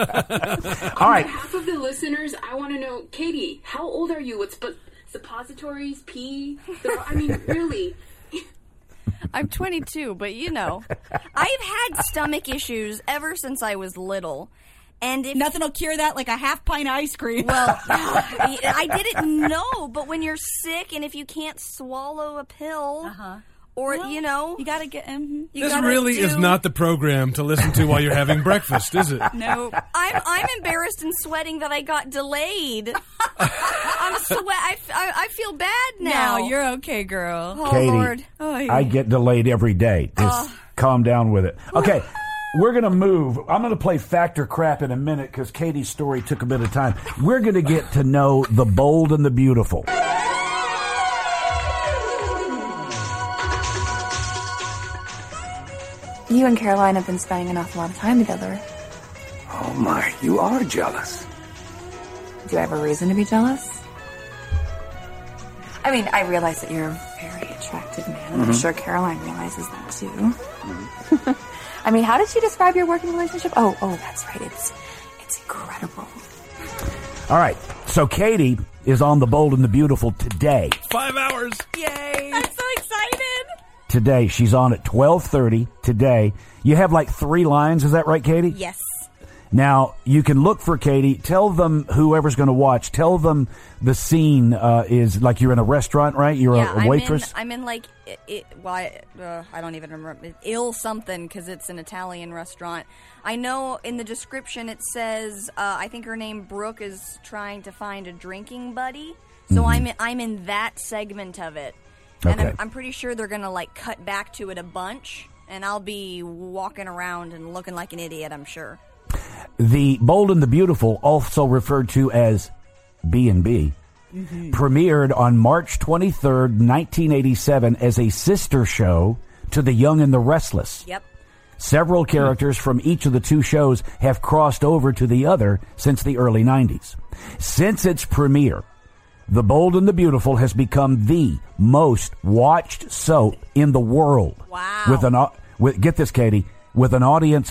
On right. behalf of the listeners, I want to know, Katie, how old are you? What's suppositories, pee? I mean, really. I'm 22, but I've had stomach issues ever since I was little. And nothing will cure that like a half pint of ice cream. Well, I didn't know, but when you're sick and if you can't swallow a pill, or you got to get. This really is not the program to listen to while you're having breakfast, is it? No, I'm embarrassed and sweating that I got delayed. I feel bad now. No, you're okay, girl. Oh, Katie, Lord. I get delayed every day. Just calm down with it. Okay. We're going to move. I'm going to play Fact or Crap in a minute because Katie's story took a bit of time. We're going to get to know the bold and the beautiful. You and Caroline have been spending an awful lot of time together. Oh my, you are jealous. Do I have a reason to be jealous? I mean, I realize that you're a very attractive man. and I'm sure Caroline realizes that too. I mean, how did she describe your working relationship? Oh, that's right. It's incredible. All right. So Katie is on the Bold and the Beautiful today. 5 hours. Yay. I'm so excited. Today. She's on at 12:30 today. You have like 3 lines. Is that right, Katie? Yes. Now, you can look for Katie. Tell them, whoever's going to watch, tell them the scene is like you're in a restaurant, right? You're a waitress? I'm in like, I don't even remember. Il something because it's an Italian restaurant. I know in the description it says, I think her name Brooke is trying to find a drinking buddy. So I'm in that segment of it. And Okay. I'm pretty sure they're going to like cut back to it a bunch. And I'll be walking around and looking like an idiot, I'm sure. The Bold and the Beautiful, also referred to as B&B, premiered on March 23rd, 1987 as a sister show to The Young and the Restless. Yep. Several characters from each of the 2 shows have crossed over to the other since the early 90s. Since its premiere, The Bold and the Beautiful has become the most watched soap in the world. Wow. Get this, Katie, with an audience of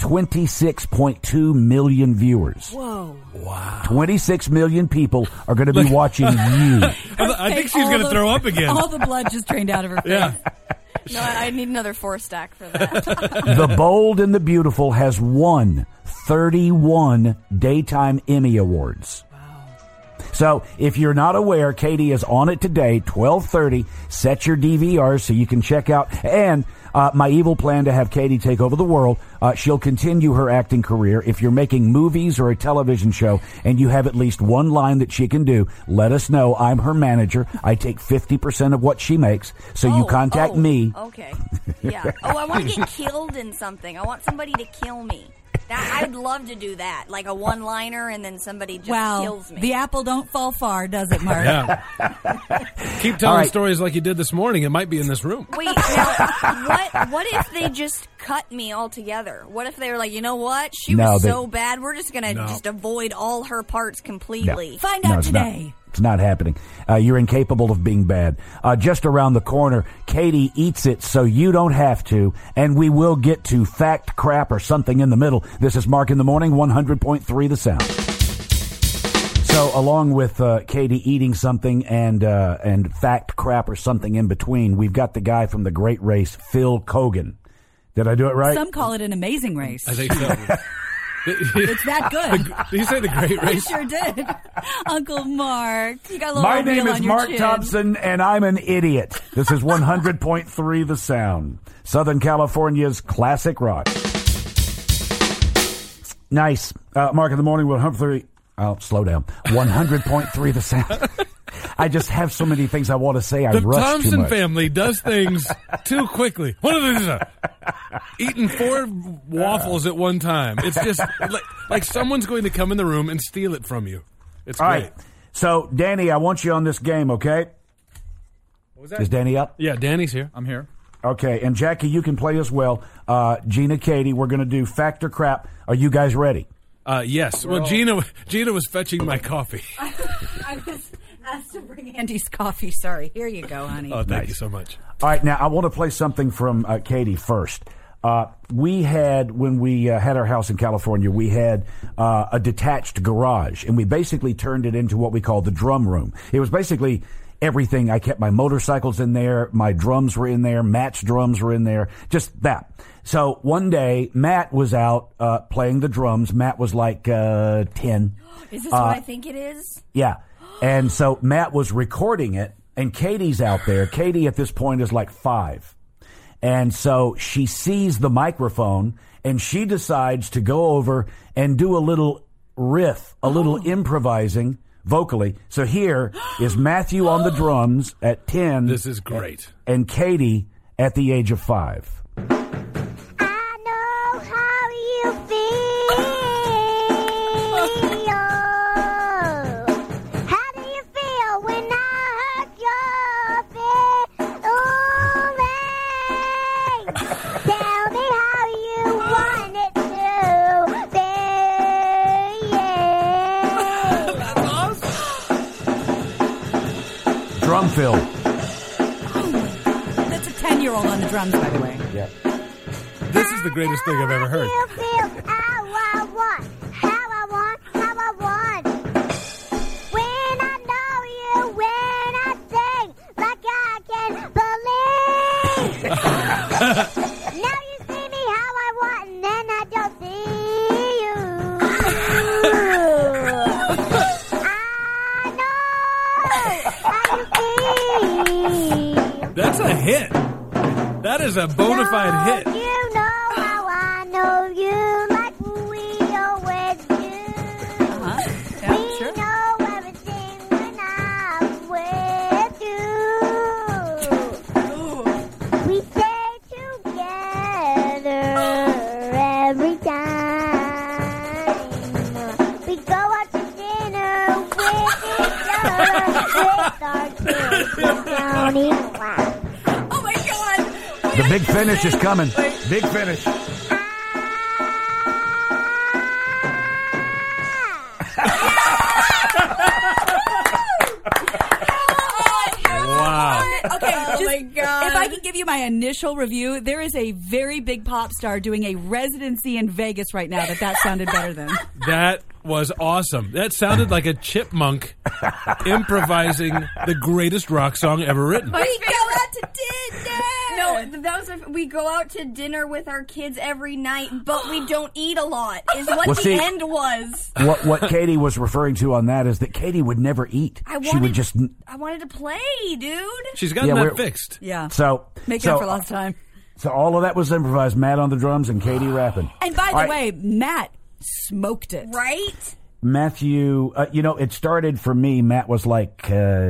26.2 million viewers. Whoa. Wow. 26 million people are going to be watching you. I think she's going to throw up again. All the blood just drained out of her face. Yeah. No, I need another 4-stack for that. The Bold and the Beautiful has won 31 Daytime Emmy Awards. So if you're not aware, Katie is on it today, 12:30. Set your DVRs so you can check out. And my evil plan to have Katie take over the world, she'll continue her acting career. If you're making movies or a television show and you have at least one line that she can do, let us know. I'm her manager. I take 50% of what she makes. So you contact me. Okay. Yeah. Oh, I want to get killed in something. I want somebody to kill me. I'd love to do that, like a one-liner, and then somebody just kills me. The apple don't fall far, does it, Mark? Yeah. Keep telling stories like you did this morning. It might be in this room. Wait, now, what if they just cut me altogether? What if they were like, you know what? She was so bad, we're just going to just avoid all her parts completely. No. Find out today. It's not happening. You're incapable of being bad. Just around the corner, Katie eats it so you don't have to, and we will get to fact, crap, or something in the middle. This is Mark in the Morning, 100.3 The Sound. So along with Katie eating something and fact, crap, or something in between, we've got the guy from The Great Race, Phil Kogan. Did I do it right? Some call it an amazing race. I think so. It's that good. Did you say The Great Race? I sure did. Uncle Mark. You got a little My oatmeal name is on your Mark chin. Thompson, and I'm an idiot. This is 100.3 The Sound, Southern California's classic rock. Nice. Mark in the Morning, 100.3. Oh, slow down. 100.3 The Sound. I just have so many things I want to say. I rush too much. The Thompson family does things too quickly. What are these? Eating 4 waffles at one time. It's just like someone's going to come in the room and steal it from you. It's all great. Right. So, Danny, I want you on this game, okay? What was that? Is Danny up? Yeah, Danny's here. I'm here. Okay, and Jackie, you can play as well. Gina, Katie, we're going to do fact or crap. Are you guys ready? Yes. Well, Gina was fetching my coffee. I was asked to bring Andy's coffee. Sorry. Here you go, honey. Oh, thank you so much. All right, now I want to play something from Katie first. We had, when we had our house in California, we had a detached garage, and we basically turned it into what we call the drum room. It was basically everything. I kept my motorcycles in there, my drums were in there, Matt's drums were in there, just that. So one day, Matt was out playing the drums. Matt was like 10. Is this what I think it is? Yeah. And so Matt was recording it, and Katie's out there. Katie at this point is like 5. And so she sees the microphone, and she decides to go over and do a little riff, a little improvising vocally. So here is Matthew on the drums at 10. This is great. And Katie at the age of 5. Drum fill. That's a 10-year-old on the drums, by the way. Yeah. This is the greatest thing I've ever heard. Now you see me how I want, and then I don't see you. That's a hit. That is a bona fide hit. You know how I know you like we always do. Yeah, we sure. know everything when I'm with you. We stay together every time. We go out to dinner with each other with our kids. We don't even laugh. Oh, my God. The big finish is coming. Big finish. Wow. Okay, Oh, my God. if I I can give you my initial review, there is a very big pop star doing a residency in Vegas right now that sounded better than. That was awesome. That sounded like a chipmunk improvising the greatest rock song ever written. We go out to dinner. No, we go out to dinner with our kids every night, but we don't eat a lot. Is what the end was. What Katie was referring to on that is that Katie would never eat. I wanted to play, dude. She's gotten that fixed. Yeah. So make up for lost time. So all of that was improvised. Matt on the drums and Katie rapping. And by the way, Matt smoked it. Right? Matthew, it started for me. Matt was like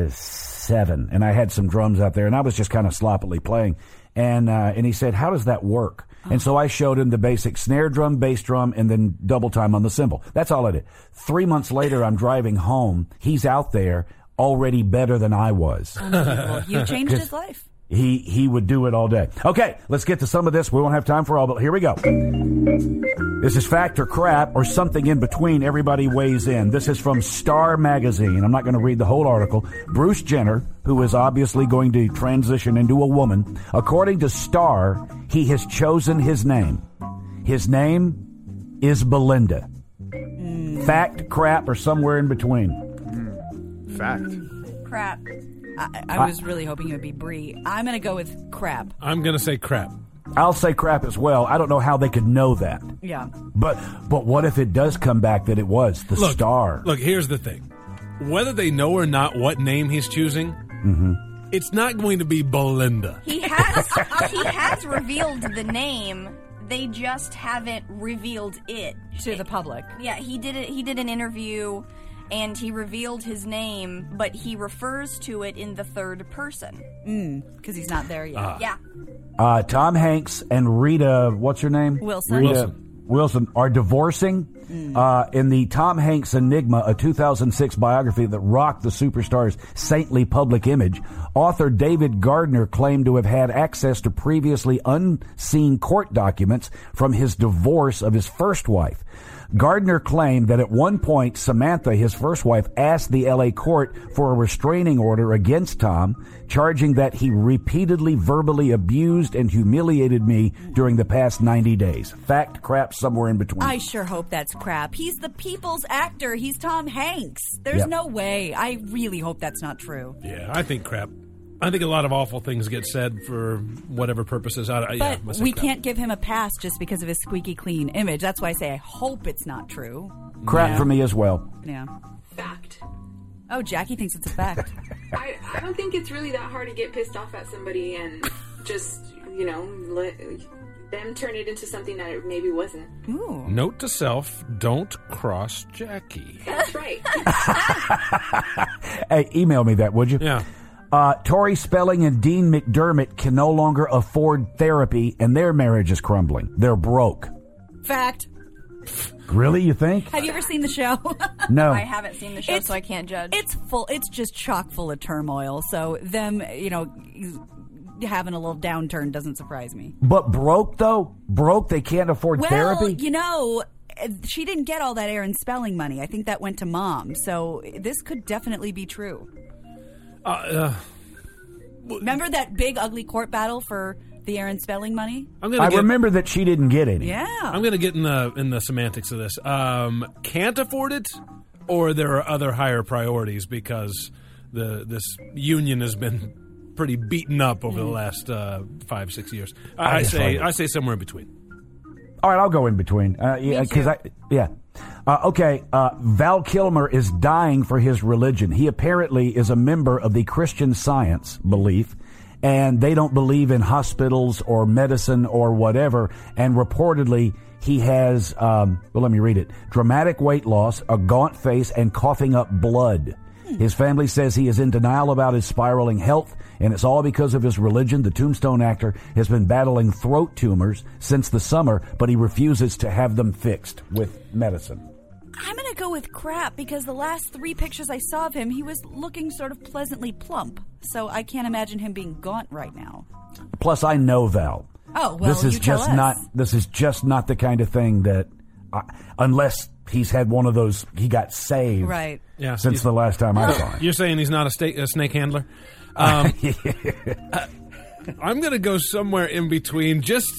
7, and I had some drums out there, and I was just kind of sloppily playing. And he said, "How does that work?" And so I showed him the basic snare drum, bass drum, and then double time on the cymbal. That's all I did. 3 months later, I'm driving home. He's out there already better than I was. You changed his life. He would do it all day. Okay, let's get to some of this. We won't have time for all, but here we go. This is fact or crap or something in between. Everybody weighs in. This is from Star Magazine. I'm not going to read the whole article. Bruce Jenner, who is obviously going to transition into a woman, according to Star, he has chosen his name. His name is Belinda. Fact, crap, or somewhere in between. Fact. Crap. I was really hoping it would be Brie. I'm going to go with crap. I'm going to say crap. I'll say crap as well. I don't know how they could know that. Yeah. But what if it does come back that it was the Star? Look, here's the thing. Whether they know or not what name he's choosing, it's not going to be Belinda. He has revealed the name. They just haven't revealed it to the public. Yeah, he did it. He did an interview, and he revealed his name, but he refers to it in the third person. Because he's not there yet. Yeah. Tom Hanks and Rita, what's her name? Wilson are divorcing. In the Tom Hanks Enigma, a 2006 biography that rocked the superstar's saintly public image, author David Gardner claimed to have had access to previously unseen court documents from his divorce of his first wife. Gardner claimed that at one point, Samantha, his first wife, asked the L.A. court for a restraining order against Tom, charging that he repeatedly verbally abused and humiliated me during the past 90 days. Fact, crap, somewhere in between. I sure hope that's crap. He's the people's actor. He's Tom Hanks. There's no way. I really hope that's not true. Yeah, I think crap. I think a lot of awful things get said for whatever purposes. But we can't give him a pass just because of his squeaky clean image. That's why I say I hope it's not true. Crap for me as well. Yeah. Fact. Oh, Jackie thinks it's a fact. I don't think it's really that hard to get pissed off at somebody and just, let them turn it into something that it maybe wasn't. Ooh. Note to self, don't cross Jackie. That's right. Hey, email me that, would you? Yeah. Tori Spelling and Dean McDermott can no longer afford therapy, and their marriage is crumbling. They're broke. Fact. Really, you think? Have you ever seen the show? No. I haven't seen the show, so I can't judge. It's just chock full of turmoil. So them, having a little downturn doesn't surprise me. But broke, though? Broke, they can't afford therapy? She didn't get all that Aaron Spelling money. I think that went to Mom. So this could definitely be true. Remember that big, ugly court battle for the Aaron Spelling money? I remember that she didn't get any. Yeah. I'm going to get in the semantics of this. Can't afford it, or there are other higher priorities because this union has been pretty beaten up over the last 5-6 years. I say somewhere in between. All right, I'll go in between. Val Kilmer is dying for his religion. He apparently is a member of the Christian Science belief, and they don't believe in hospitals or medicine or whatever. And reportedly, he has, let me read it, dramatic weight loss, a gaunt face, and coughing up blood. His family says he is in denial about his spiraling health, and it's all because of his religion. The Tombstone actor has been battling throat tumors since the summer, but he refuses to have them fixed with medicine. I'm going to go with crap because the last 3 pictures I saw of him, he was looking sort of pleasantly plump. So I can't imagine him being gaunt right now. Plus, I know Val. Oh, well, This is just not the kind of thing that, unless he's had one of those, he got saved right. Since the last time I saw him. You're saying he's not a snake handler? I'm going to go somewhere in between, just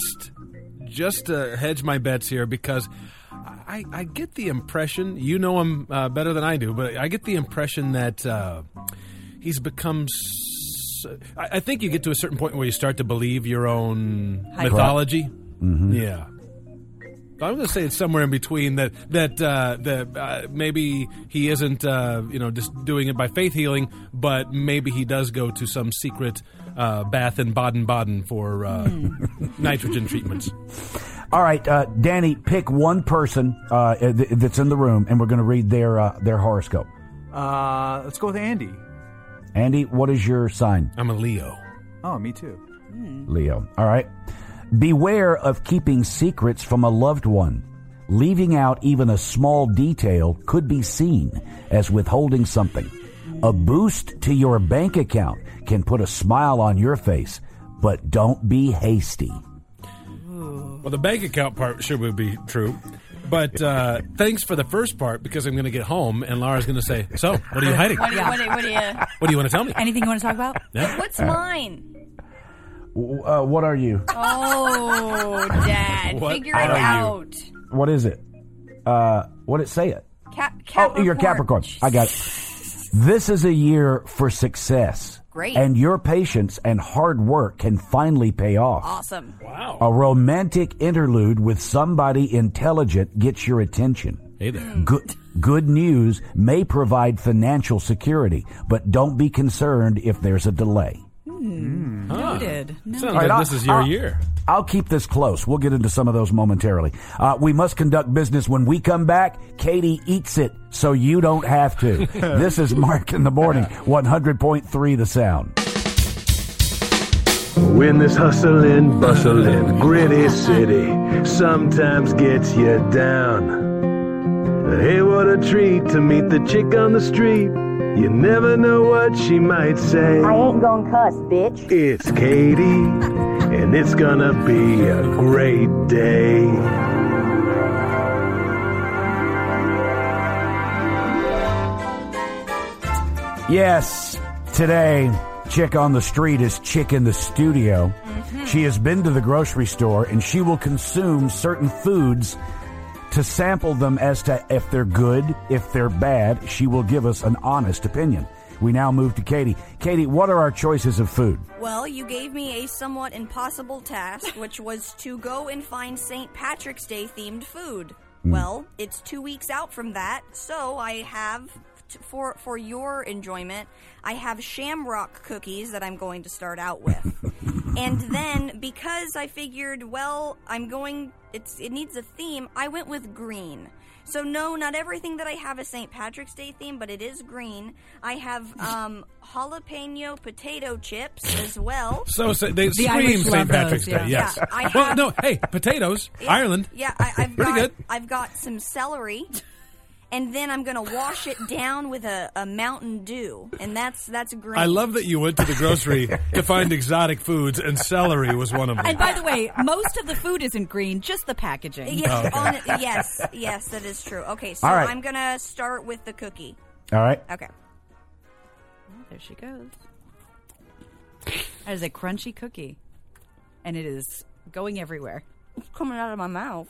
to hedge my bets here, because I get the impression, you know him better than I do, but I get the impression that he's become... I think you get to a certain point where you start to believe your own mythology. Mm-hmm. Yeah. I'm going to say it's somewhere in between that maybe he isn't just doing it by faith healing, but maybe he does go to some secret bath in Baden-Baden for nitrogen treatments. All right, Danny, pick one person that's in the room, and we're going to read their horoscope. Let's go with Andy. Andy, what is your sign? I'm a Leo. Oh, me too. Leo. All right. Beware of keeping secrets from a loved one. Leaving out even a small detail could be seen as withholding something. A boost to your bank account can put a smile on your face, but don't be hasty. Well, the bank account part sure would be true. But thanks for the first part, because I'm going to get home and Laura's going to say, so, what are you hiding? What do you want to tell me? Anything you want to talk about? Yeah. What's mine? What are you? Oh, Dad. Figure it out. What is it? What did it say it? Capricorn. Oh, you're Capricorn. I got it. This is a year for success. Great. And your patience and hard work can finally pay off. Awesome. Wow. A romantic interlude with somebody intelligent gets your attention. Hey there. Good news may provide financial security, but don't be concerned if there's a delay. Noted. Sounds like this is your year. I'll keep this close. We'll get into some of those momentarily. We must conduct business. When we come back, Katie eats it so you don't have to. This is Mark in the Morning, 100.3 The Sound. When this hustling, bustling, gritty city sometimes gets you down. Hey, what a treat to meet the chick on the street. You never know what she might say. I ain't gonna cuss, bitch. It's Katie, and it's gonna be a great day. Yes, today, chick on the street is chick in the studio. She has been to the grocery store, and she will consume certain foods to sample them as to if they're good, if they're bad. She will give us an honest opinion. We now move to Katie. Katie, what are our choices of food? Well, you gave me a somewhat impossible task, which was to go and find St. Patrick's Day themed food. Well, it's 2 weeks out from that, so I have, for your enjoyment, I have shamrock cookies that I'm going to start out with. And then, because I figured, well, it needs a theme, I went with green. So no, not everything that I have is St. Patrick's Day theme, but it is green. I have jalapeno potato chips as well. So they scream St. Patrick's Day, yes. Yeah, no, hey, potatoes, Ireland. Yeah, I've pretty good. I've got some celery. And then I'm going to wash it down with a Mountain Dew, and that's green. I love that you went to the grocery to find exotic foods, and celery was one of them. And by the way, most of the food isn't green, just the packaging. Yes, yes, that is true. Okay, so right. I'm going to start with the cookie. All right. Okay. Well, there she goes. That is a crunchy cookie, and it is going everywhere. It's coming out of my mouth.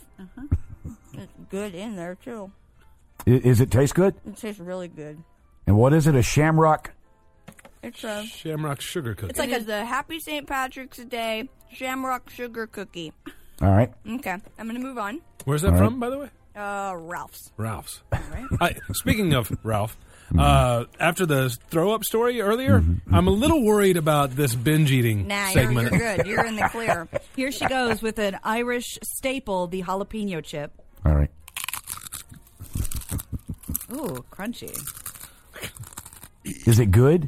It's good in there, too. Is it taste good? It tastes really good. And what is it, a shamrock? It's a shamrock sugar cookie. It's like a Happy St. Patrick's Day shamrock sugar cookie. All right. Okay, I'm going to move on. Where's that from, by the way? Ralph's. Ralph's. Right. Speaking of Ralph, after the throw-up story earlier, I'm a little worried about this binge-eating segment. You're good. You're in the clear. Here she goes with an Irish staple, the jalapeno chip. All right. Ooh, crunchy. Is it good?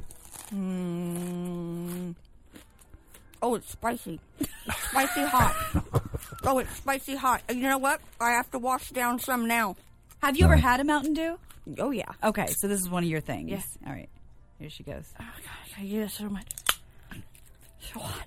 Oh, it's spicy. It's spicy hot. Oh, it's spicy hot. You know what? I have to wash down some now. Have you ever had a Mountain Dew? Oh, yeah. Okay, so this is one of your things. Yes. All right. Here she goes. Oh, gosh. I use so much. So hot.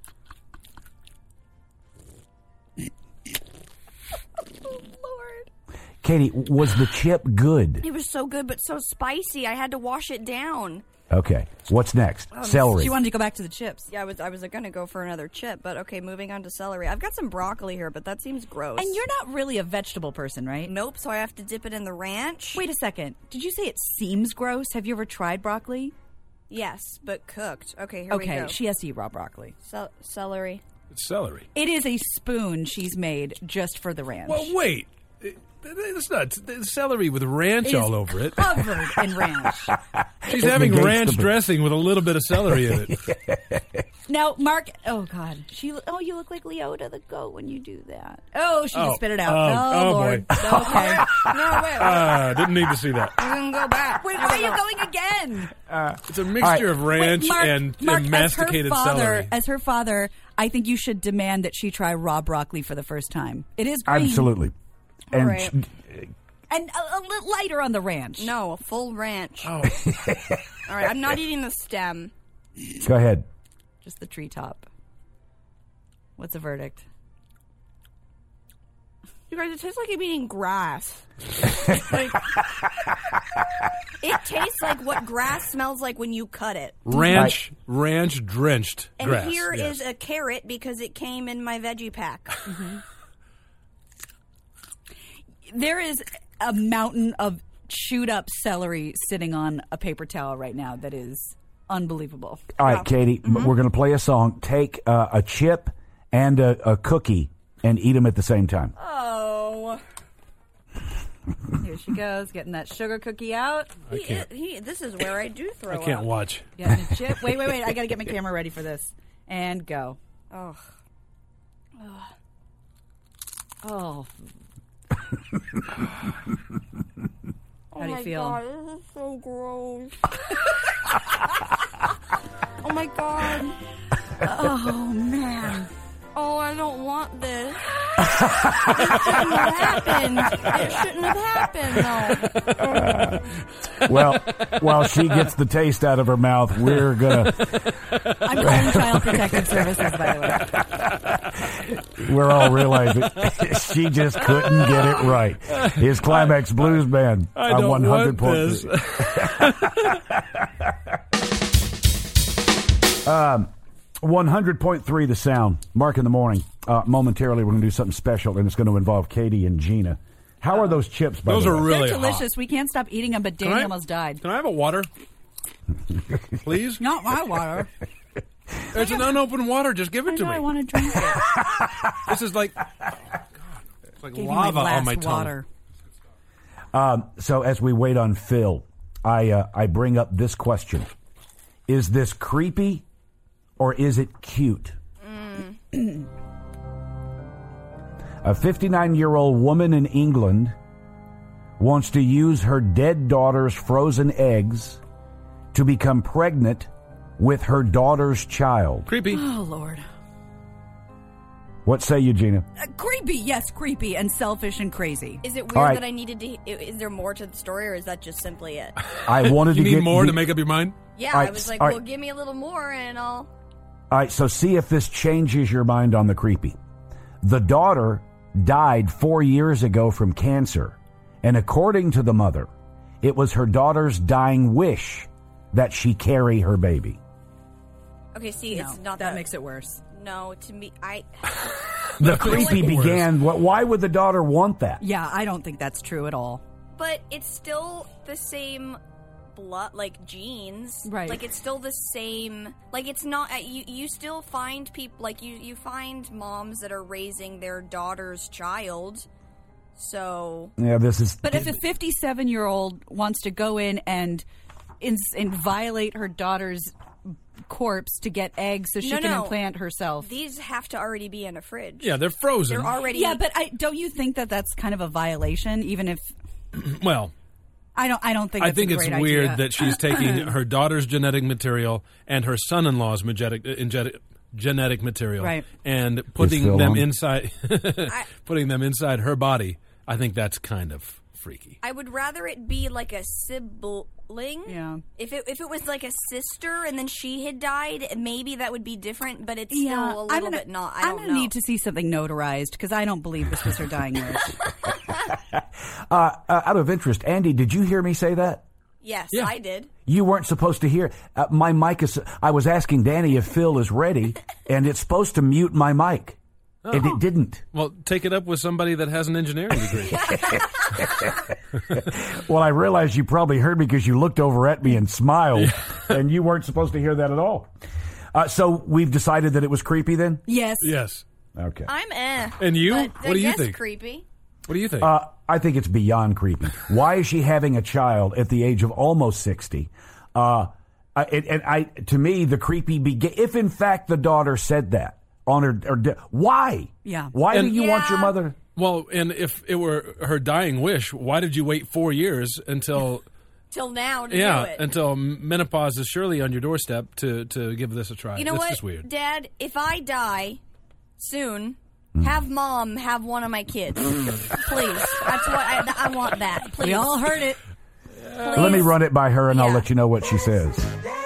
Lord. Katie, was the chip good? It was so good, but so spicy. I had to wash it down. Okay. What's next? Celery. She wanted to go back to the chips. Yeah, I was going to go for another chip, but okay, moving on to celery. I've got some broccoli here, but that seems gross. And you're not really a vegetable person, right? Nope, so I have to dip it in the ranch. Wait a second. Did you say it seems gross? Have you ever tried broccoli? Yes, but cooked. Okay, here we go. Okay, she has to eat raw broccoli. Celery. It's celery. It is a spoon she's made just for the ranch. Well, wait. It's not celery with ranch It is all over it. Covered in ranch. She's having ranch dressing with a little bit of celery in it. Now, Mark. Oh God. You look like Leota the goat when you do that. Oh, she just spit it out. Oh, Lord. boy. Okay. No, wait. Didn't need to see that. We're going to go back. Wait, why are you going again? It's a mixture of ranch and masticated celery. As her father, I think you should demand that she try raw broccoli for the first time. It is green. Absolutely. And right. And a little lighter on the ranch. No, a full ranch. Oh. All right, I'm not eating the stem. Go ahead. Just the treetop. What's the verdict? You guys, it tastes like I'm eating grass. It tastes like what grass smells like when you cut it. Ranch drenched And grass. here is a carrot because it came in my veggie pack. Mm-hmm. There is a mountain of chewed up celery sitting on a paper towel right now that is unbelievable. All right, Katie, we're going to play a song. Take a chip and a cookie and eat them at the same time. Oh. Here she goes, getting that sugar cookie out. This is where I do throw I can't up. watch. Getting a chip. Wait. I got to get my camera ready for this. And go. Oh. Oh. How do you feel? God, this is so gross. Oh my God. Oh man. Oh, I don't want this. It shouldn't have happened. It shouldn't have happened, though. Well, while she gets the taste out of her mouth, we're going to... I'm calling Child Protective Services, by the way. We're all realizing she just couldn't get it right. His Climax Blues Band I on don't 100.3. 100.3 The Sound. Mark in the morning. Momentarily, we're going to do something special, and it's going to involve Katie and Gina. How are those chips, by Those the are way? really They're delicious. hot. We can't stop eating them, but Danny almost died. Can I have a water? Please? Not my water. It's an unopened water. Just give it to me. I want to drink it. This is like... Oh, my God. It's like Gave you lava my on my last tongue. water. So as we wait on Phil, I bring up this question. Is this creepy or is it cute? A 59-year-old woman in England wants to use her dead daughter's frozen eggs to become pregnant with her daughter's child. Creepy. Oh, Lord. What say you, Gina? Creepy, yes, creepy and selfish and crazy. Is it weird All right. that I needed to... Is there more to the story, or is that just simply it? I wanted You to need get more the- to make up your mind? Yeah, All right, I was like, all well, right. give me a little more and I'll... All right, so see if this changes your mind on the creepy. The daughter died 4 years ago from cancer, and according to the mother, it was her daughter's dying wish that she carry her baby. Okay, see, No, it's not that makes it worse. No, to me, The creepy like- began. Why would the daughter want that? Yeah, I don't think that's true at all. But it's still the same blood, like genes. Right. Like it's still the same. Like it's not. You still find people like you find moms that are raising their daughter's child. So. Yeah, this is. But if a 57-year-old wants to go in and violate her daughter's corpse to get eggs so she can implant herself. These have to already be in a fridge. Yeah, they're frozen. They're already. Yeah, but don't you think that that's kind of a violation? Even if Well, I don't think. I It's think a it's great weird idea. that she's taking her daughter's genetic material and her son-in-law's genetic material, Right. and Is putting Phil them on? inside, putting them inside her body. I think that's kind of freaky. I would rather it be like a sibling. Yeah. If it was like a sister and then she had died, maybe that would be different. But it's Yeah, still a I'm little gonna- bit not. I I'm don't gonna know. need to see something notarized because I don't believe this was her dying wish. Out of interest, Andy, did you hear me say that? Yes, Yeah. I did. You weren't supposed to hear. My mic is. I was asking Danny if Phil is ready, and it's supposed to mute my mic, and it didn't. Well, take it up with somebody that has an engineering degree. Well, I realized you probably heard me because you looked over at me and smiled, and you weren't supposed to hear that at all. So we've decided that it was creepy then? Yes. Yes. Okay. I'm And you? But What do you guess think? Creepy. What do you think? I think it's beyond creepy. Why is she having a child at the age of almost 60? To me, the creepy began. If in fact the daughter said that on her, why? Yeah. Why do you want your mother? Well, and if it were her dying wish, why did you wait 4 years until? Till now to do it. Until menopause is surely on your doorstep to give this a try. You know That's what, just weird. Dad? If I die soon, have Mom have one of my kids, please. That's what I want. That please. We all heard it. Let me run it by her, and I'll let you know what she says.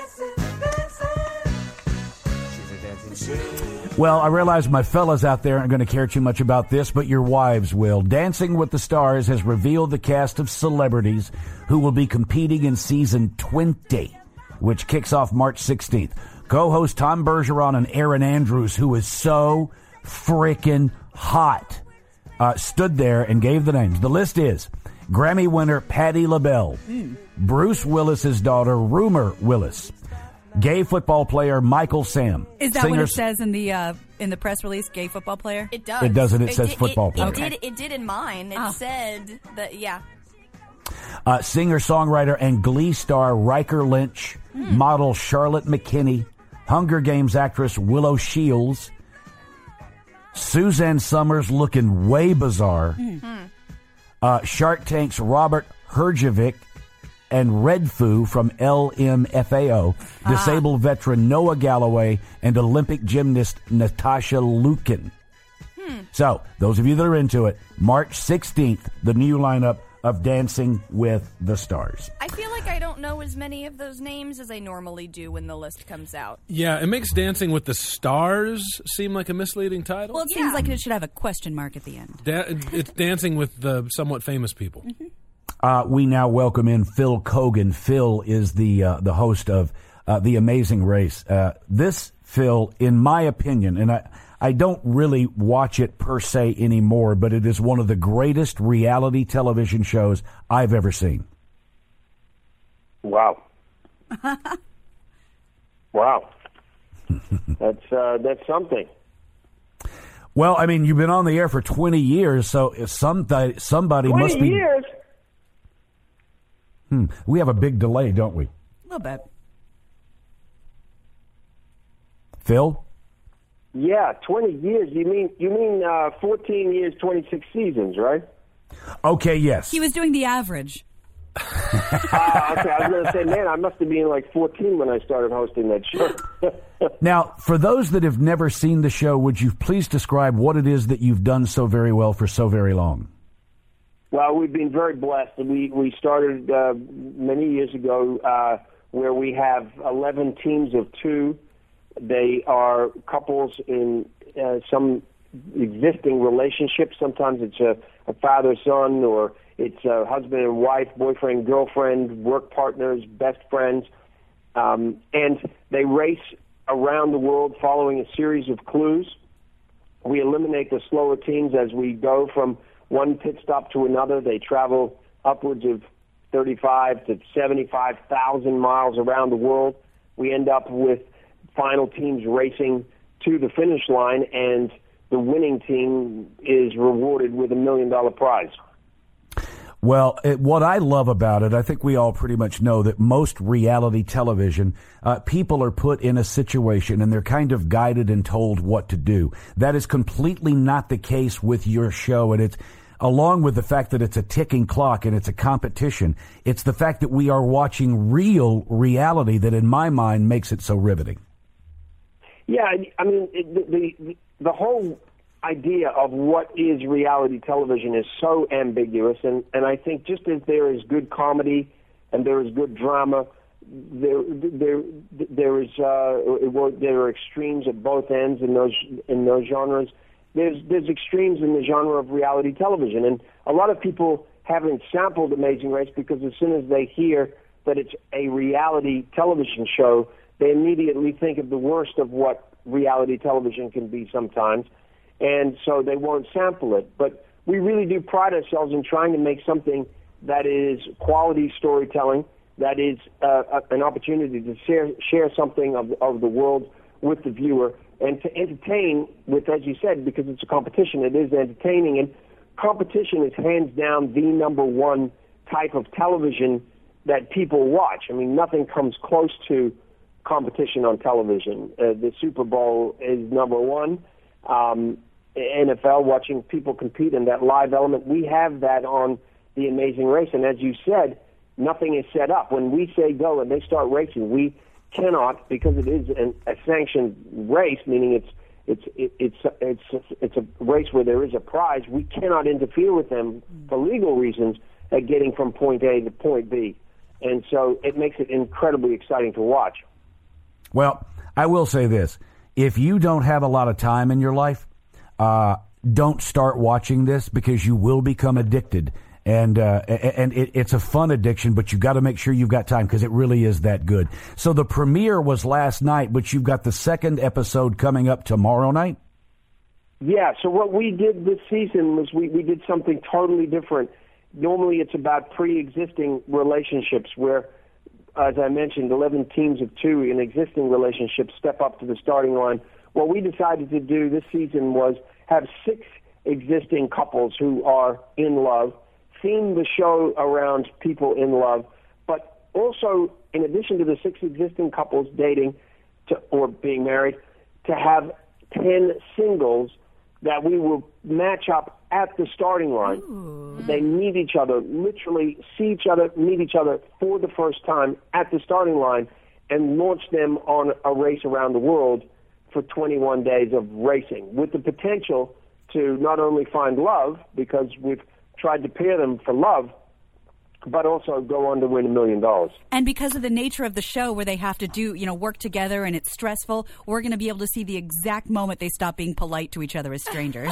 Well, I realize my fellas out there aren't going to care too much about this, but your wives will. Dancing with the Stars has revealed the cast of celebrities who will be competing in season 20, which kicks off March 16th. Co-host Tom Bergeron and Erin Andrews, who is so freaking hot, stood there and gave the names. The list is Grammy winner Patti LaBelle, Bruce Willis's daughter Rumor Willis, gay football player Michael Sam. Is that what it says in the press release? Gay football player. It does. It doesn't. It says football player. It did in mine. It said that. Yeah. Singer-songwriter and Glee star Riker Lynch, model Charlotte McKinney, Hunger Games actress Willow Shields, Suzanne Summers looking way bizarre, Shark Tank's Robert Herjavec, and Red Foo from LMFAO, disabled veteran Noah Galloway, and Olympic gymnast Natasha Lukin. So, those of you that are into it, March 16th, the new lineup of Dancing with the Stars. I feel like I don't know as many of those names as I normally do when the list comes out. Yeah, it makes Dancing with the Stars seem like a misleading title. Well, it seems like it should have a question mark at the end. It's Dancing with the somewhat famous people. We now welcome in Phil Kogan. Phil is the host of The Amazing Race. This, Phil, in my opinion, and I don't really watch it per se anymore, but it is one of the greatest reality television shows I've ever seen. Wow. Wow. That's something. Well, I mean, you've been on the air for 20 years, so if somebody 20 must be... years? We have a big delay, don't we? A little bit. Phil? Yeah, 20 years. You mean 14 years, 26 seasons, right? Okay, yes. He was doing the average. Okay, I was going to say, man, I must have been like 14 when I started hosting that show. Now, for those that have never seen the show, would you please describe what it is that you've done so very well for so very long? Well, we've been very blessed. We started many years ago where we have 11 teams of 2. They are couples in some existing relationships. Sometimes it's a father-son, or it's a husband and wife, boyfriend, girlfriend, work partners, best friends. And they race around the world following a series of clues. We eliminate the slower teams as we go from one pit stop to another. They travel upwards of 35 to 75,000 miles around the world. We end up with final teams racing to the finish line, and the winning team is rewarded with $1 million prize. Well, what I love about it, I think we all pretty much know that most reality television, people are put in a situation and they're kind of guided and told what to do. That is completely not the case with your show, and it's along with the fact that it's a ticking clock and it's a competition, it's the fact that we are watching real reality that in my mind makes it so riveting. Yeah, I mean, the whole idea of what is reality television is so ambiguous, and I think just as there is good comedy and there is good drama, there are extremes at both ends in those genres. There's extremes in the genre of reality television, and a lot of people haven't sampled Amazing Race because as soon as they hear that it's a reality television show, they immediately think of the worst of what reality television can be sometimes, and so they won't sample it. But we really do pride ourselves in trying to make something that is quality storytelling, that is an opportunity to share something of the world with the viewer, and to entertain with, as you said, because it's a competition, it is entertaining, and competition is hands down the number one type of television that people watch. I mean, nothing comes close to competition on television. The Super Bowl is number one. NFL, watching people compete in that live element, we have that on The Amazing Race. And as you said, nothing is set up. When we say go and they start racing, we cannot, because it is a sanctioned race, meaning it's a race where there is a prize. We cannot interfere with them for legal reasons at getting from point A to point B. And so it makes it incredibly exciting to watch. Well, I will say this. If you don't have a lot of time in your life, don't start watching this, because you will become addicted. And it's a fun addiction, but you got to make sure you've got time, because it really is that good. So the premiere was last night, but you've got the second episode coming up tomorrow night? Yeah, so what we did this season was we did something totally different. Normally it's about pre-existing relationships where, as I mentioned, 11 teams of 2 in existing relationships step up to the starting line. What we decided to do this season was have 6 existing couples who are in love, theme the show around people in love, but also, in addition to the 6 existing couples dating or being married, to have 10 singles that we will match up at the starting line. Ooh. They meet each other, literally see each other, meet each other for the first time at the starting line, and launch them on a race around the world for 21 days of racing, with the potential to not only find love, because we've tried to pair them for love, but also go on to win $1 million. And because of the nature of the show, where they have to do, work together and it's stressful, we're going to be able to see the exact moment they stop being polite to each other as strangers.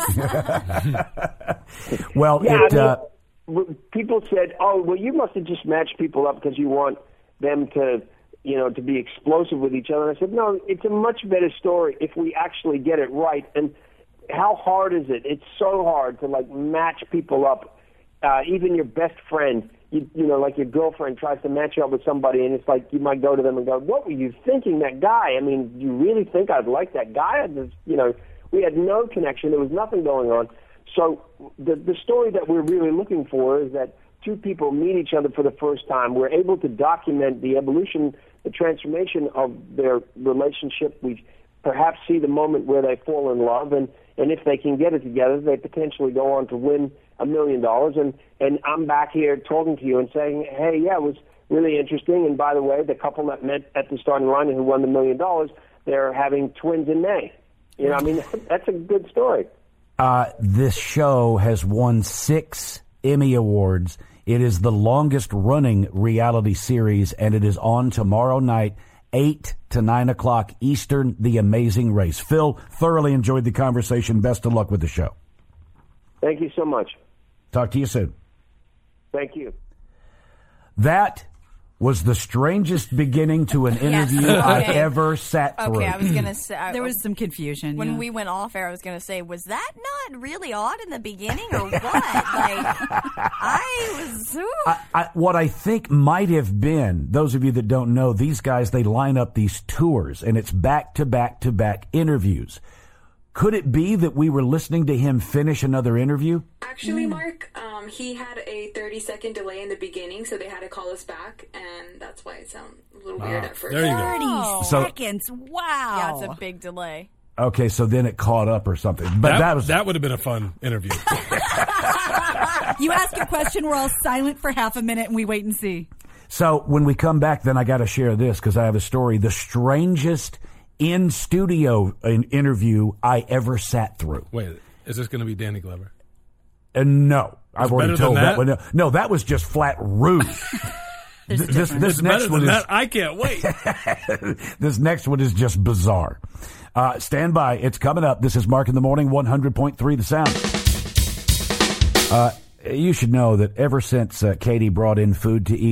Well, people said, "Oh, well, you must have just matched people up because you want them to, to be explosive with each other." And I said, "No, it's a much better story if we actually get it right." And how hard is it? It's so hard to match people up. Even your best friend, like your girlfriend tries to match you up with somebody, and it's like you might go to them and go, "What were you thinking, that guy? I mean, you really think I'd like that guy?" We had no connection. There was nothing going on. So the story that we're really looking for is that 2 people meet each other for the first time. We're able to document the evolution, the transformation of their relationship. We perhaps see the moment where they fall in love, and if they can get it together, they potentially go on to win $1 million. And I'm back here talking to you and saying, "Hey, yeah, it was really interesting. And by the way, the couple that met at the starting line and who won the $1 million, they're having twins in May." That's a good story. This show has won 6 Emmy Awards. It is the longest running reality series, and it is on tomorrow night, 8 to 9 o'clock Eastern, The Amazing Race. Phil, thoroughly enjoyed the conversation. Best of luck with the show. Thank you so much. Talk to you soon. Thank you. That was the strangest beginning to an interview I ever sat through. Okay, I was going to say... there was some confusion. When we went off air, I was going to say, was that not really odd in the beginning or what? I was... what I think might have been, those of you that don't know, these guys, they line up these tours, and it's back-to-back-to-back interviews. Could it be that we were listening to him finish another interview? Actually, Mark, he had a 30-second delay in the beginning, so they had to call us back, and that's why it sounded a little weird at first. There you go. 30 seconds. Wow. Yeah, it's a big delay. Okay, so then it caught up or something. But that would have been a fun interview. You ask a question, we're all silent for half a minute, and we wait and see. So when we come back, then I got to share this, because I have a story. The strangest in-studio interview I ever sat through. Wait, is this going to be Danny Glover? No. I've already told that one. No, that was just flat rude. This next one is... I can't wait. This next one is just bizarre. Stand by. It's coming up. This is Mark in the Morning, 100.3 The Sound. You should know that ever since Katie brought in food to eat,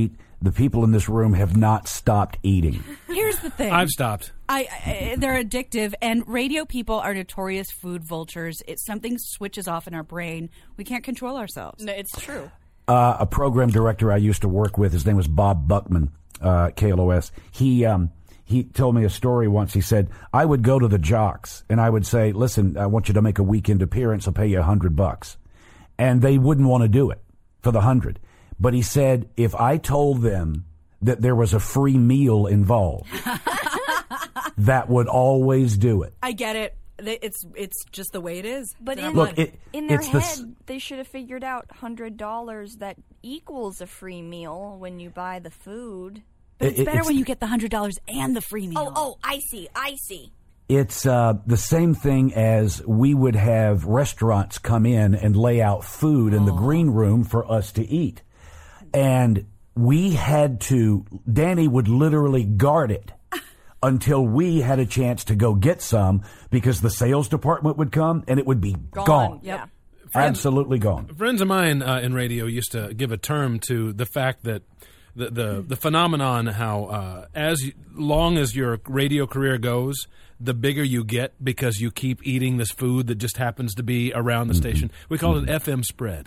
the people in this room have not stopped eating. Here's the thing. I've stopped. They're addictive, and radio people are notorious food vultures. It's something switches off in our brain. We can't control ourselves. No, it's true. A program director I used to work with, his name was Bob Buckman, KLOS. He told me a story once. He said, I would go to the jocks, and I would say, listen, I want you to make a weekend appearance. I'll pay you $100. And they wouldn't want to do it for the 100. But he said, if I told them that there was a free meal involved, that would always do it. I get it. It's just the way it is. But in their head, they should have figured out $100 that equals a free meal when you buy the food. But it's better when you get the $100 and the free meal. Oh, I see. It's the same thing as we would have restaurants come in and lay out food in the green room for us to eat. And we had to, Danny would literally guard it until we had a chance to go get some, because the sales department would come and it would be gone. Yep. Absolutely gone. Friends of mine in radio used to give a term to the fact that the phenomenon how as long as your radio career goes, the bigger you get because you keep eating this food that just happens to be around the station. We call it FM spread.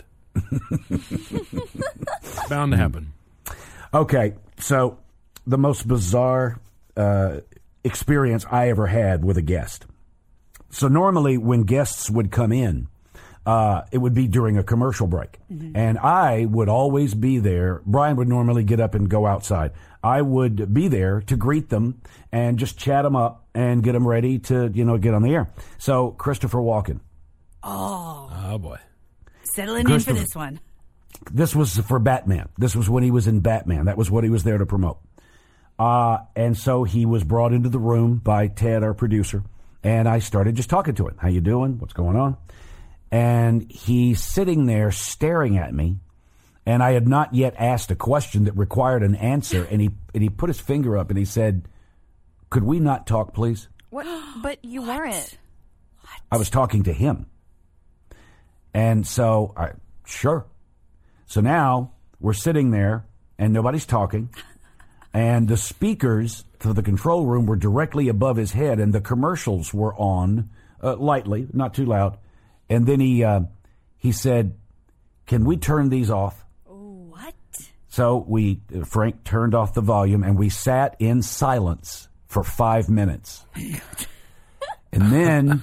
Bound to happen. Okay, so the most bizarre experience I ever had with a guest. So normally when guests would come in, it would be during a commercial break. Mm-hmm. And I would always be there. Brian would normally get up and go outside. I would be there to greet them and just chat them up and get them ready to, get on the air. So Christopher Walken. Oh, boy. Settling in for this one. This was for Batman. This was when he was in Batman. That was what he was there to promote. And so he was brought into the room by Ted, our producer, and I started just talking to him. How you doing? What's going on? And he's sitting there staring at me, and I had not yet asked a question that required an answer, and he put his finger up and he said, could we not talk, please? What? But you weren't. I was talking to him. And so, sure. So now we're sitting there and nobody's talking, and the speakers for the control room were directly above his head, and the commercials were on lightly, not too loud. And then he said, can we turn these off? What? So Frank turned off the volume, and we sat in silence for 5 minutes. And then,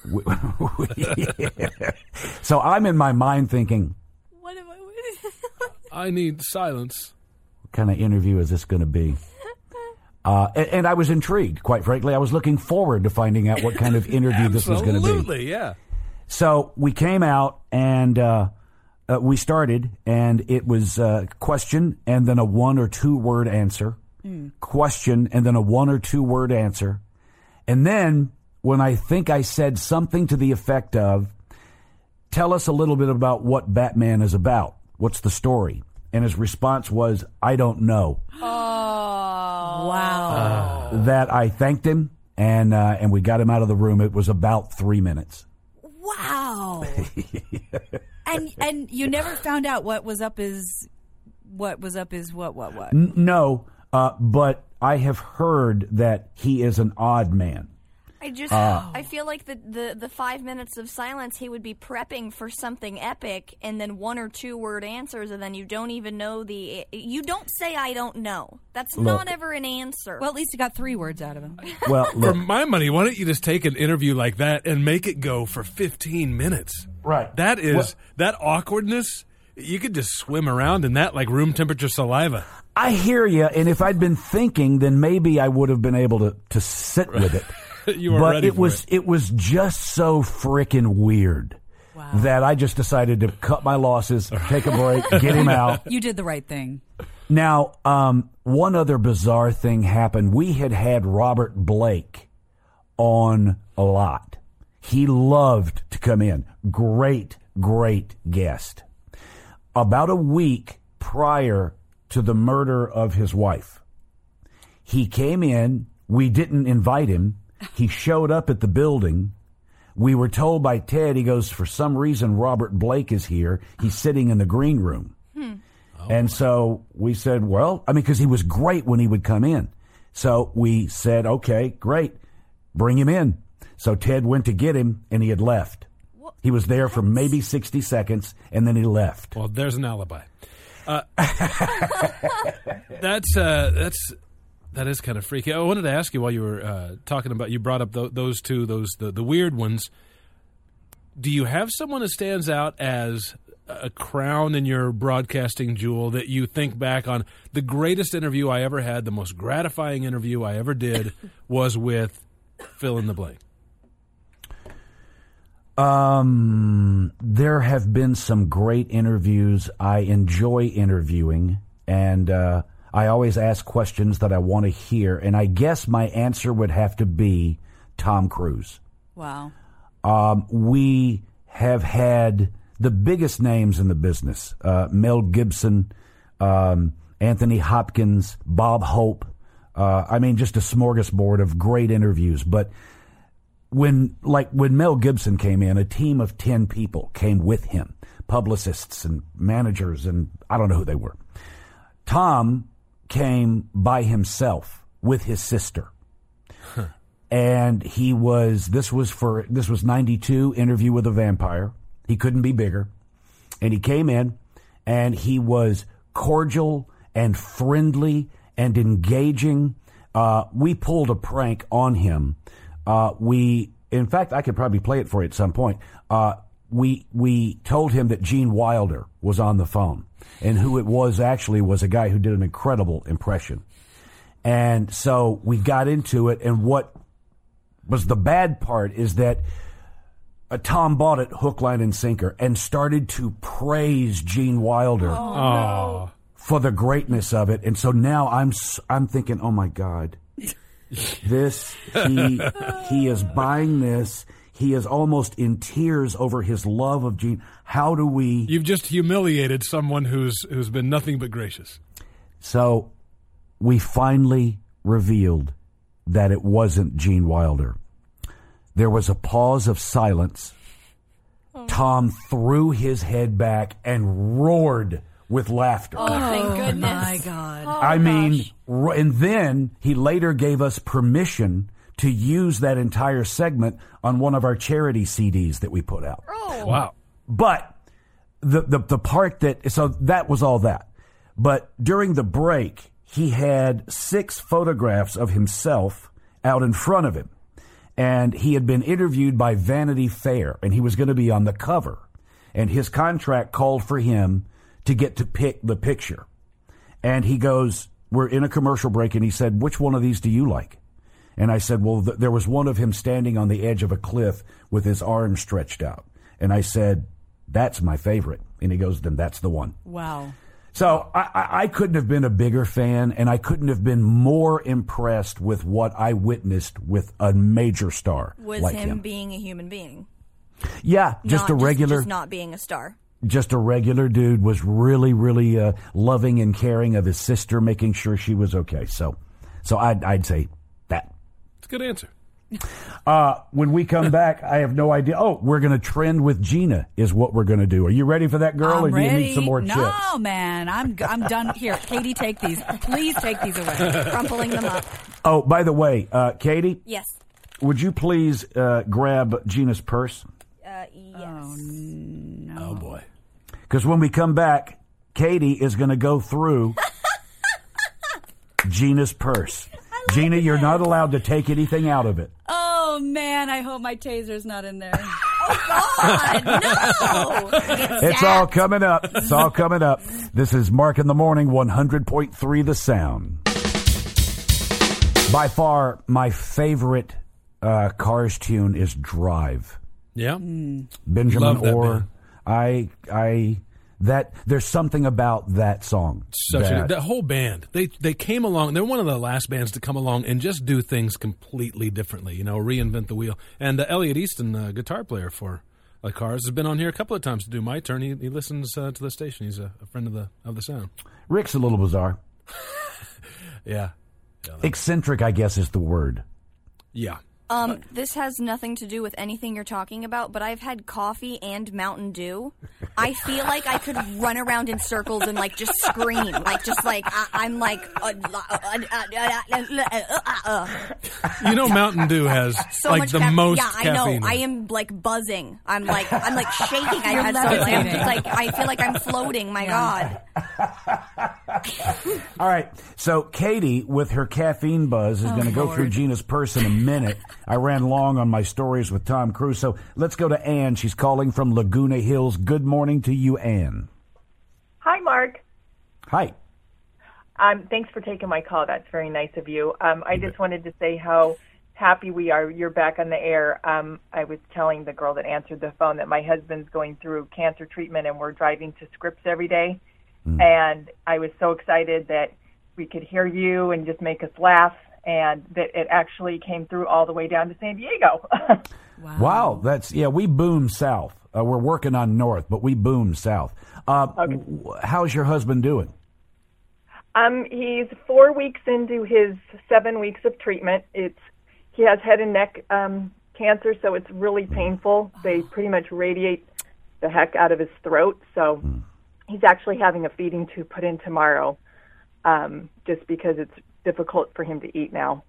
so I'm in my mind thinking, what am I need silence. What kind of interview is this going to be? And I was intrigued, quite frankly. I was looking forward to finding out what kind of interview this was going to be. Absolutely, yeah. So we came out and we started, and it was a question and then a 1 or 2 word answer. Question and then a 1 or 2 word answer. And then when I think I said something to the effect of, tell us a little bit about what Batman is about. What's the story? And his response was, I don't know. Oh, wow. That I thanked him, and we got him out of the room. It was about 3 minutes. Wow. And you never found out what was up his what? No, but I have heard that he is an odd man. I feel like the 5 minutes of silence, he would be prepping for something epic, and then 1 or 2 word answers, and then you don't even know you don't say I don't know. That's not ever an answer. Well, at least you got 3 words out of him. Well, for my money, why don't you just take an interview like that and make it go for 15 minutes? Right. That is, that awkwardness, you could just swim around in that like room temperature saliva. I hear you, and if I'd been thinking, then maybe I would have been able to sit with it. You were ready for it. It was just so frickin' weird that I just decided to cut my losses, take a break, get him out. You did the right thing. Now, one other bizarre thing happened. We had Robert Blake on a lot. He loved to come in. Great guest. About a week prior to the murder of his wife, he came in. We didn't invite him. He showed up at the building. We were told by Ted, he goes, for some reason, Robert Blake is here. He's sitting in the green room. And so we said, well, I mean, because he was great when he would come in. So we said, okay, great, bring him in. So Ted went to get him, and he had left. He was there for maybe 60 seconds, and then he left. Well, there's an alibi. That is kind of freaky. I wanted to ask you while you were talking about, you brought up those two, the weird ones. Do you have someone that stands out as a crown in your broadcasting jewel that you think back on? The greatest interview I ever had, the most gratifying interview I ever did was with fill in the blank. There have been some great interviews. I enjoy interviewing, and I always ask questions that I want to hear, and I guess my answer would have to be Tom Cruise. Wow. We have had the biggest names in the business, Mel Gibson, Anthony Hopkins, Bob Hope. I mean, just a smorgasbord of great interviews. But when Mel Gibson came in, a team of 10 people came with him, publicists and managers, and I don't know who they were. Tom came by himself with his sister. And this was 92, Interview with a Vampire. He couldn't be bigger. And he came in, and he was cordial and friendly and engaging. We pulled a prank on him. In fact, I could probably play it for you at some point. We told him that Gene Wilder was on the phone, and who it was actually was a guy who did an incredible impression. And so we got into it, and what was the bad part is that Tom bought it hook, line, and sinker and started to praise Gene Wilder for the greatness of it. And so now I'm thinking, oh my God, he is buying this. He is almost in tears over his love of Gene. How do we? You've just humiliated someone who's been nothing but gracious. So we finally revealed that it wasn't Gene Wilder. There was a pause of silence. Tom threw his head back and roared with laughter. Oh, thank goodness. My God. I mean, and then he later gave us permission to use that entire segment on one of our charity CDs that we put out. Oh. Wow. But the part that was all that. But during the break, he had 6 photographs of himself out in front of him. And he had been interviewed by Vanity Fair, and he was going to be on the cover. And his contract called for him to get to pick the picture. And he goes, we're in a commercial break, and he said, which one of these do you like? And I said, well, there was one of him standing on the edge of a cliff with his arms stretched out. And I said, that's my favorite. And he goes, then that's the one. Wow. So I couldn't have been a bigger fan, and I couldn't have been more impressed with what I witnessed with a major star like him. Being a human being. Yeah, just a regular. Just not being a star. Just a regular dude, was really, really loving and caring of his sister, making sure she was okay. So I'd say that. It's a good answer. When we come back, I have no idea. Oh, we're going to trend with Gina is what we're going to do. Are you ready for that, girl, I'm or do ready. you need some more chips? No, man. I'm done. Here, Katie, take these. Please take these away. Crumpling them up. Oh, by the way, Katie? Yes. Would you please grab Gina's purse? Yes. Oh, no. Oh, boy. Because when we come back, Katie is going to go through Gina's purse. Gina, you're not allowed to take anything out of it. Oh, man, I hope my taser's not in there. Oh, God, no! It's all coming up. It's all coming up. This is Mark in the Morning, 100.3 The Sound. By far, my favorite Cars tune is Drive. Yeah. Benjamin Love that Orr. band. There's something about that song. That whole band, they came along. They're one of the last bands to come along and just do things completely differently. Reinvent the wheel. And Elliot Easton, the guitar player for Cars, has been on here a couple of times to do My Turn. He listens to the station. He's a friend of the sound. Rick's a little bizarre. Yeah. Eccentric, I guess, is the word. Yeah. This has nothing to do with anything you're talking about, but I've had coffee and Mountain Dew. I feel like I could run around in circles and like just scream, like just like I'm like. You know, Mountain Dew has So like much the most Yeah, I caffeine. know. I am like buzzing. I'm like shaking. I had so like I feel like I'm floating. My God. All right. So Katie, with her caffeine buzz, is going to go through Gina's purse in a minute. I ran long on my stories with Tom Cruise. So let's go to Ann. She's calling from Laguna Hills. Good morning to you, Ann. Hi, Mark. Hi. Thanks for taking my call. That's very nice of you. I just wanted to say how happy we are you're back on the air. I was telling the girl that answered the phone that my husband's going through cancer treatment and we're driving to Scripps every day. And I was so excited that we could hear you and just make us laugh, and that it actually came through all the way down to San Diego. Wow. We boom south. We're working on north, but we boom south. How's your husband doing? He's 4 weeks into his 7 weeks of treatment. He has head and neck cancer, so it's really painful. They pretty much radiate the heck out of his throat, so he's actually having a feeding tube put in tomorrow, just because it's difficult for him to eat now.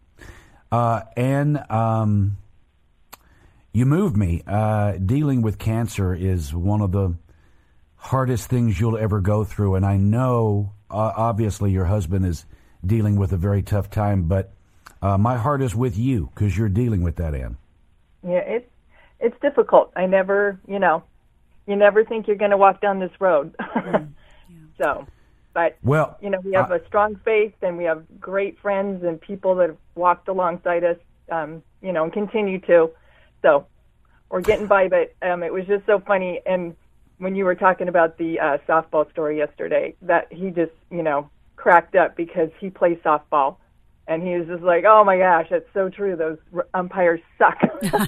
Ann, you moved me. Dealing with cancer is one of the hardest things you'll ever go through, and I know, obviously, your husband is dealing with a very tough time, but my heart is with you because you're dealing with that, Ann. Yeah, it's difficult. You never think you're going to walk down this road. So, but, we have a strong faith, and we have great friends and people that have walked alongside us, and continue to. So we're getting by, but it was just so funny. And when you were talking about the softball story yesterday, that he just, cracked up because he plays softball. And he was just like, oh, my gosh, that's so true. Those umpires suck.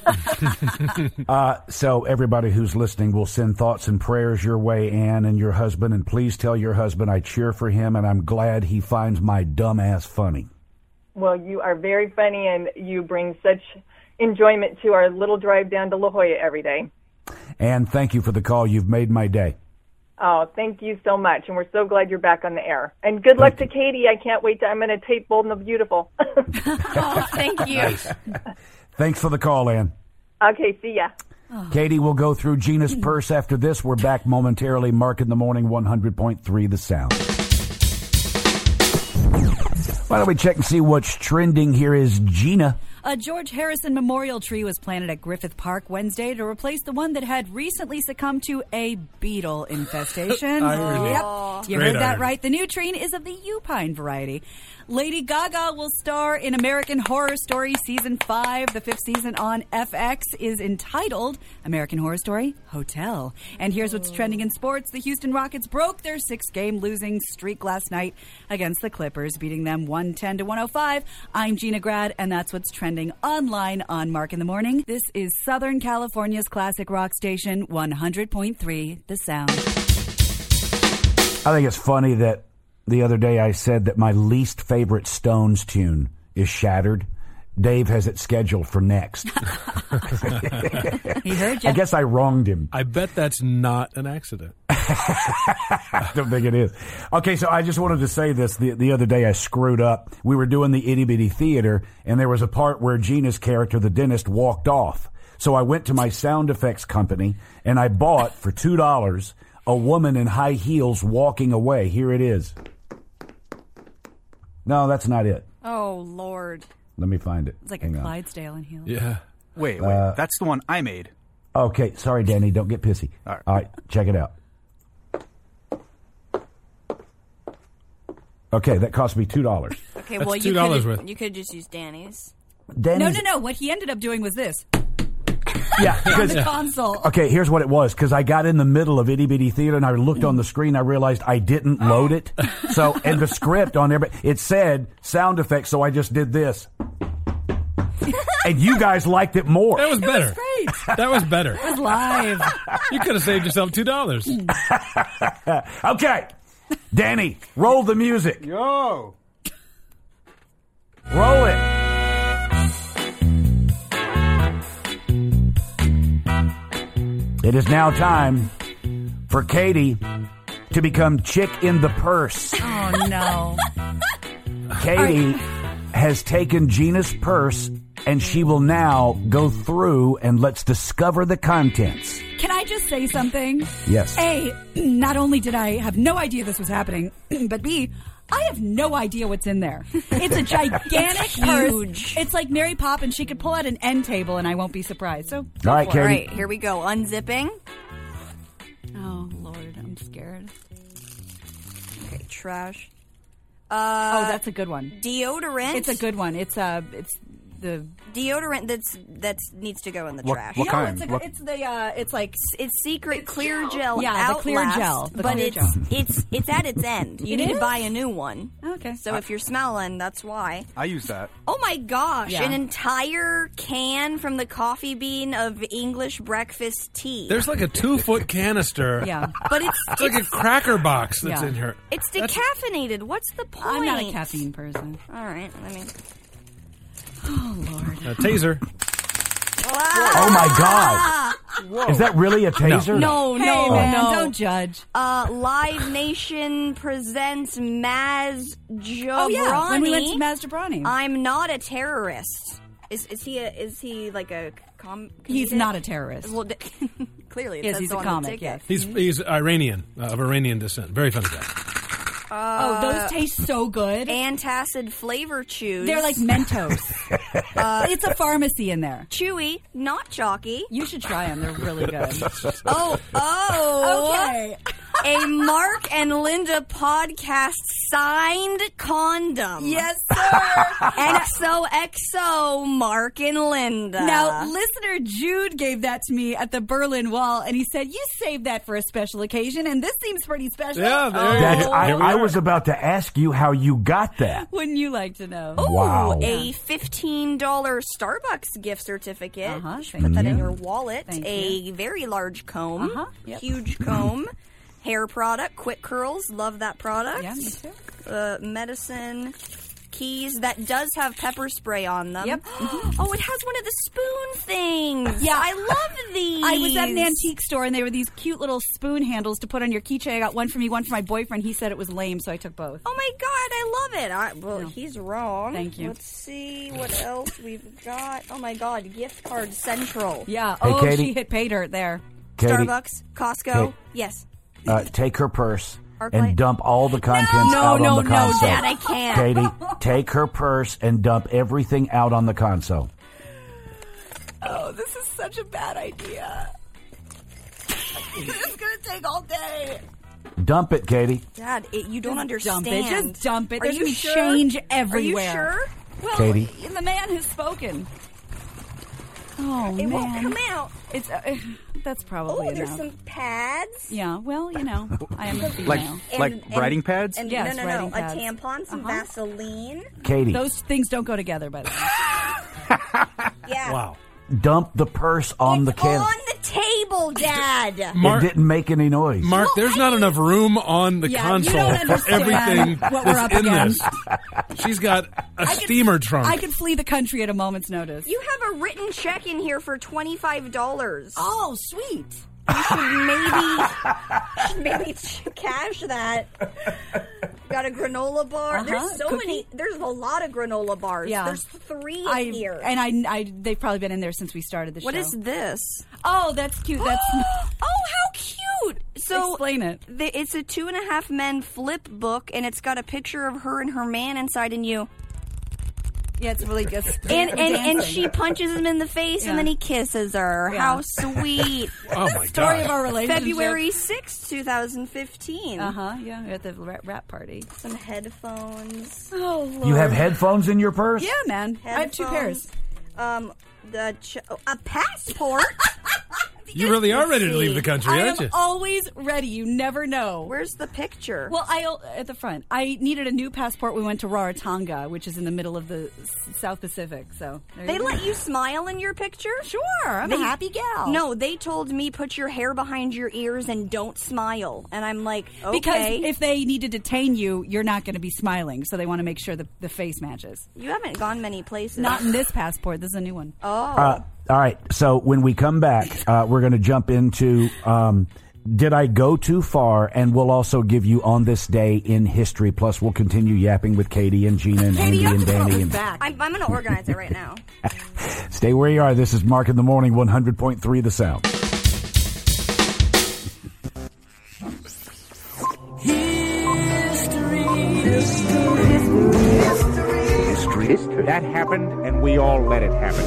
So everybody who's listening will send thoughts and prayers your way, Ann, and your husband. And please tell your husband I cheer for him, and I'm glad he finds my dumb ass funny. Well, you are very funny, and you bring such enjoyment to our little drive down to La Jolla every day. And thank you for the call. You've made my day. Oh, thank you so much, and we're so glad you're back on the air. And good luck to Katie. I can't wait. I'm going to tape Bold and the Beautiful. Oh, thank you. Nice. Thanks for the call, Ann. Okay, see ya. Katie will go through Gina's purse after this. We're back momentarily. Mark in the Morning, 100.3 The Sound. Why don't we check and see what's trending? Here is Gina. A George Harrison memorial tree was planted at Griffith Park Wednesday to replace the one that had recently succumbed to a beetle infestation. Yep, you heard that right. The new tree is of the Upine variety. Lady Gaga will star in American Horror Story Season 5. The 5th season on FX is entitled American Horror Story Hotel. And here's what's trending in sports. The Houston Rockets broke their 6-game losing streak last night against the Clippers, beating them 110-105. I'm Gina Grad, and that's what's trending online on Mark in the Morning. This is Southern California's classic rock station, 100.3 The Sound. I think it's funny that the other day I said that my least favorite Stones tune is Shattered. Dave has it scheduled for next. He heard you. I guess I wronged him. I bet that's not an accident. I don't think it is. Okay, so I just wanted to say this. The other day I screwed up. We were doing the Itty Bitty Theater, and there was a part where Gina's character, the dentist, walked off. So I went to my sound effects company, and I bought, for $2, a woman in high heels walking away. Here it is. No, that's not it. Oh, Lord. Let me find it. It's like Hang a on. Clydesdale in heels. Yeah. Wait. That's the one I made. Okay, sorry, Danny. Don't get pissy. All right, check it out. Okay, that cost me $2. Okay, well, you could just use Danny's. No. What he ended up doing was this. Yeah, on the console. Okay, here's what it was. Because I got in the middle of Itty Bitty Theater and I looked on the screen. I realized I didn't load it. So, and the script on there, it said sound effects. So I just did this. And you guys liked it more. That was better. It was great. That was better. It was live. You could have saved yourself $2. Okay. Danny, roll the music. Yo. Roll it. It is now time for Katie to become chick in the purse. Oh, no. Katie has taken Gina's purse, and she will now go through and let's discover the contents. Can I just say something? Yes. A, not only did I have no idea this was happening, but B, I have no idea what's in there. It's a gigantic purse. It's like Mary Poppins. She could pull out an end table, and I won't be surprised. So, all right, Katie. All right, here we go. Unzipping. Oh, Lord, I'm scared. Okay, trash. Oh, that's a good one. Deodorant. It's a good one. It's the deodorant that's needs to go in the trash. What kind? It's secret clear gel. Yeah, Outlast, the clear gel. But it's at its end. You need to buy a new one. Okay. So if you're smelling, that's why. I use that. Oh my gosh! Yeah. An entire can from the Coffee Bean of English breakfast tea. There's like a 2-foot canister. Yeah. But it's like a cracker box that's in here. It's decaffeinated. What's the point? I'm not a caffeine person. All right. I mean. Oh, Lord. A taser. Oh, my God. Whoa. Is that really a taser? No, hey, man, don't judge. Live Nation presents Maz Jobrani. Oh, yeah, when we went to Maz Jobrani. I'm not a terrorist. Is he like a He's not a terrorist. Well, clearly, yes, he's a comic. Yes, he's Iranian, of Iranian descent. Very funny guy. Those taste so good. Antacid flavor chews. They're like Mentos. It's a pharmacy in there. Chewy, not chalky. You should try them. They're really good. Okay. A Mark and Linda podcast signed condom. Yes, sir. XOXO Mark and Linda. Now, listener Jude gave that to me at the Berlin Wall, and he said, you saved that for a special occasion, and this seems pretty special. Yeah, I was about to ask you how you got that. Wouldn't you like to know? Wow. A $15 Starbucks gift certificate. Thank Put that you. in your wallet. Thank a very large comb. Yep. Huge comb. Hair product. Quick Curls. Love that product. Yeah, me too. Medicine. Keys that does have pepper spray on them. Yep. Oh, it has one of the spoon things. Yeah. I love these. I was at an antique store, and they were these cute little spoon handles to put on your keychain. I got one for me, one for my boyfriend. He said it was lame, so I took both. Oh, my God. I love it. He's wrong. Thank you. Let's see what else we've got. Oh, my God. Gift card central. Yeah. Hey, Katie. She hit pay dirt there. Katie, Starbucks. Costco. Yes. Take her purse ArcLight. and dump all the contents out on the console. No, Dad, I can't. Katie, take her purse and dump everything out on the console. Oh, this is such a bad idea. It's going to take all day. Dump it, Katie. Dad, you don't understand. Just dump it. Are There's you going to be sure? change everywhere. Are you sure? Well, Katie. The man has spoken. Oh, It man. won't come out. It's that's probably Oh, there's enough. some pads. Yeah, well, I am a female. Like writing pads? And Yes, no. writing A pads. tampon, some Vaseline. Katie, Those things don't go together, by the way. Yeah. Wow. dump the purse on the can. On the table, Dad. It didn't make any noise. Mark, there's not enough room on the console for everything what we're up that's in against. this. She's got a steamer trunk. I could flee the country at a moment's notice. You have a written check in here for $25. Oh, sweet. You should maybe cash that. Got a granola bar. There's so many. There's a lot of granola bars. Yeah. There's 3 here. And they've probably been in there since we started the show. What is this? Oh, that's cute. That's oh, how cute! So explain it. It's a 2.5 Men flip book, and it's got a picture of her and her man inside, and you. Yeah, it's really good. And she punches him in the face, and then he kisses her. Yeah. How sweet! Oh my Story god! of our relationship. February 6th, 2015. Yeah, at the rap party. Some headphones. Oh, Lord. You have headphones in your purse? Yeah, man. I have 2 pairs. A passport. You really are ready to leave the country, I aren't am you? always ready. You never know. Where's the picture? Well, at the front. I needed a new passport. We went to Rarotonga, which is in the middle of the South Pacific. So They let you smile in your picture? Sure, I'm a happy gal. No, they told me put your hair behind your ears and don't smile. And I'm like, okay. Because if they need to detain you, you're not going to be smiling. So they want to make sure the face matches. You haven't gone many places. Not in this passport. This is a new one. Oh. All right, so when we come back, we're going to jump into Did I Go Too Far? And we'll also give you On This Day in History. Plus, we'll continue yapping with Katie and Gina and Andy and Danny. I'm going to organize it right now. Stay where you are. This is Mark in the Morning, 100.3 The Sound. History. That happened, and we all let it happen.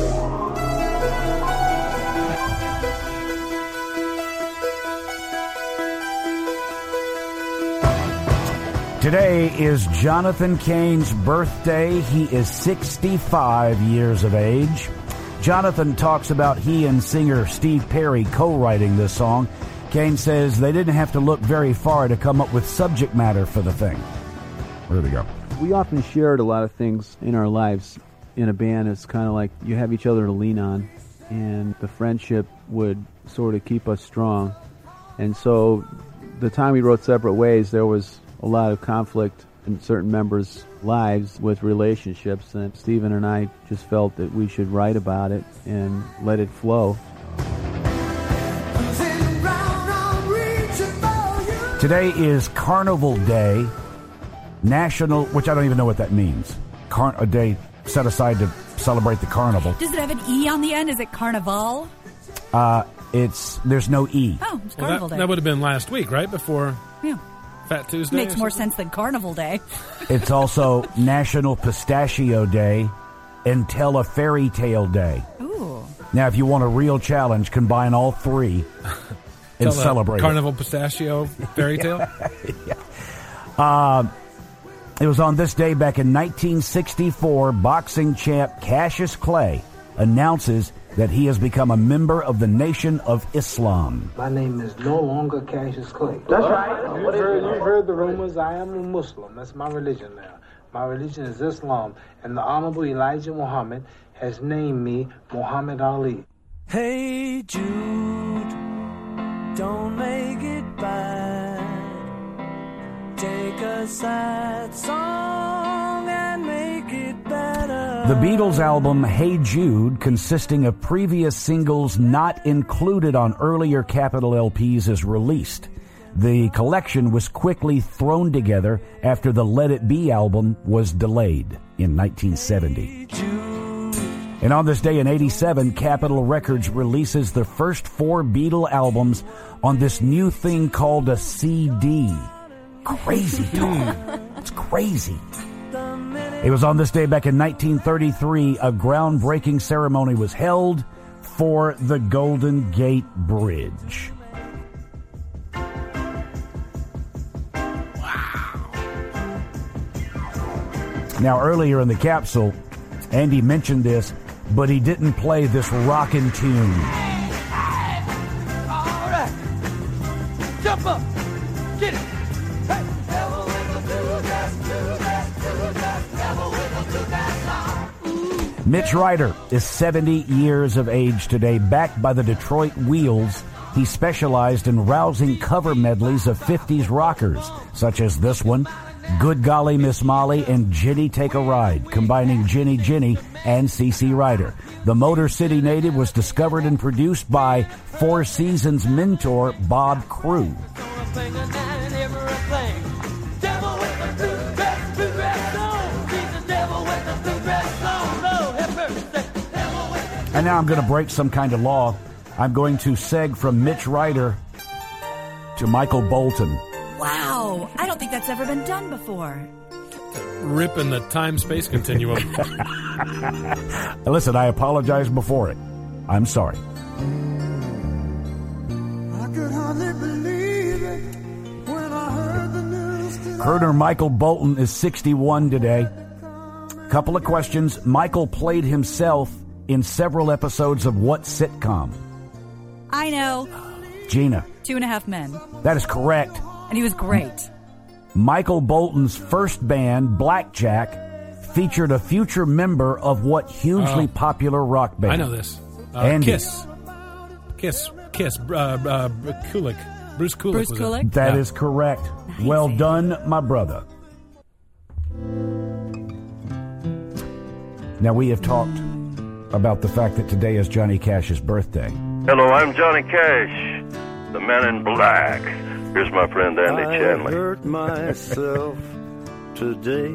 Today is Jonathan Cain's birthday. He is 65 years of age. Jonathan talks about he and singer Steve Perry co-writing this song. Cain says they didn't have to look very far to come up with subject matter for the thing. There we go. We often shared a lot of things in our lives. In a band, it's kind of like you have each other to lean on, and the friendship would sort of keep us strong. And so the time we wrote Separate Ways, there was a lot of conflict in certain members' lives with relationships, and Stephen and I just felt that we should write about it and let it flow. Today is Carnival Day, National, which I don't even know what that means. A day set aside to celebrate the carnival. Does it have an E on the end? Is it Carnival? There's no E. Oh, it's Carnival Day. That would have been last week, right? Before Fat Tuesday? Makes more sense than Carnival Day. It's also National Pistachio Day and Tell a Fairy Tale Day. Ooh. Now, if you want a real challenge, combine all three and celebrate Carnival Pistachio Fairy Tale? It was on this day back in 1964, boxing champ Cassius Clay announces that he has become a member of the Nation of Islam. My name is no longer Cassius Clay. That's right. You've heard the rumors. I am a Muslim. That's my religion now. My religion is Islam, and the Honorable Elijah Muhammad has named me Muhammad Ali. Hey Jude, don't make it bad. Take a sad song and make it better. The Beatles album Hey Jude, consisting of previous singles not included on earlier Capitol LPs, is released. The collection was quickly thrown together after the Let It Be album was delayed in 1970. And on this day in 87, Capitol Records releases the first 4 Beatle albums on this new thing called a CD. Crazy talk. It's crazy. It was on this day back in 1933, a groundbreaking ceremony was held for the Golden Gate Bridge. Wow. Now, earlier in the capsule, Andy mentioned this, but he didn't play this rockin' tune. All right. Jump up. Get it. Mitch Ryder is 70 years of age today. Backed by the Detroit Wheels, he specialized in rousing cover medleys of 50s rockers, such as this one, Good Golly Miss Molly and Jenny Take a Ride, combining Jenny Jenny and CeCe Ryder. The Motor City native was discovered and produced by Four Seasons mentor Bob Crew. And now I'm going to break some kind of law. I'm going to seg from Mitch Ryder to Michael Bolton. Wow. I don't think that's ever been done before. Ripping the time-space continuum. Listen, I apologized before it. I'm sorry. I could hardly believe it when I heard the news. Crooner Michael Bolton is 61 today. Couple of questions. Michael played himself in several episodes of what sitcom? I know. Gina. 2.5 Men. That is correct. And he was great. Michael Bolton's first band, Blackjack, featured a future member of what hugely popular rock band? I know this. Andy. Kiss. Kulick. Bruce Kulick. Bruce Kulick? That is correct. Nice. Well done, my brother. Now, we have talked about the fact that today is Johnny Cash's birthday. Hello, I'm Johnny Cash, the Man in Black. Here's my friend Andy Chandler. I hurt myself today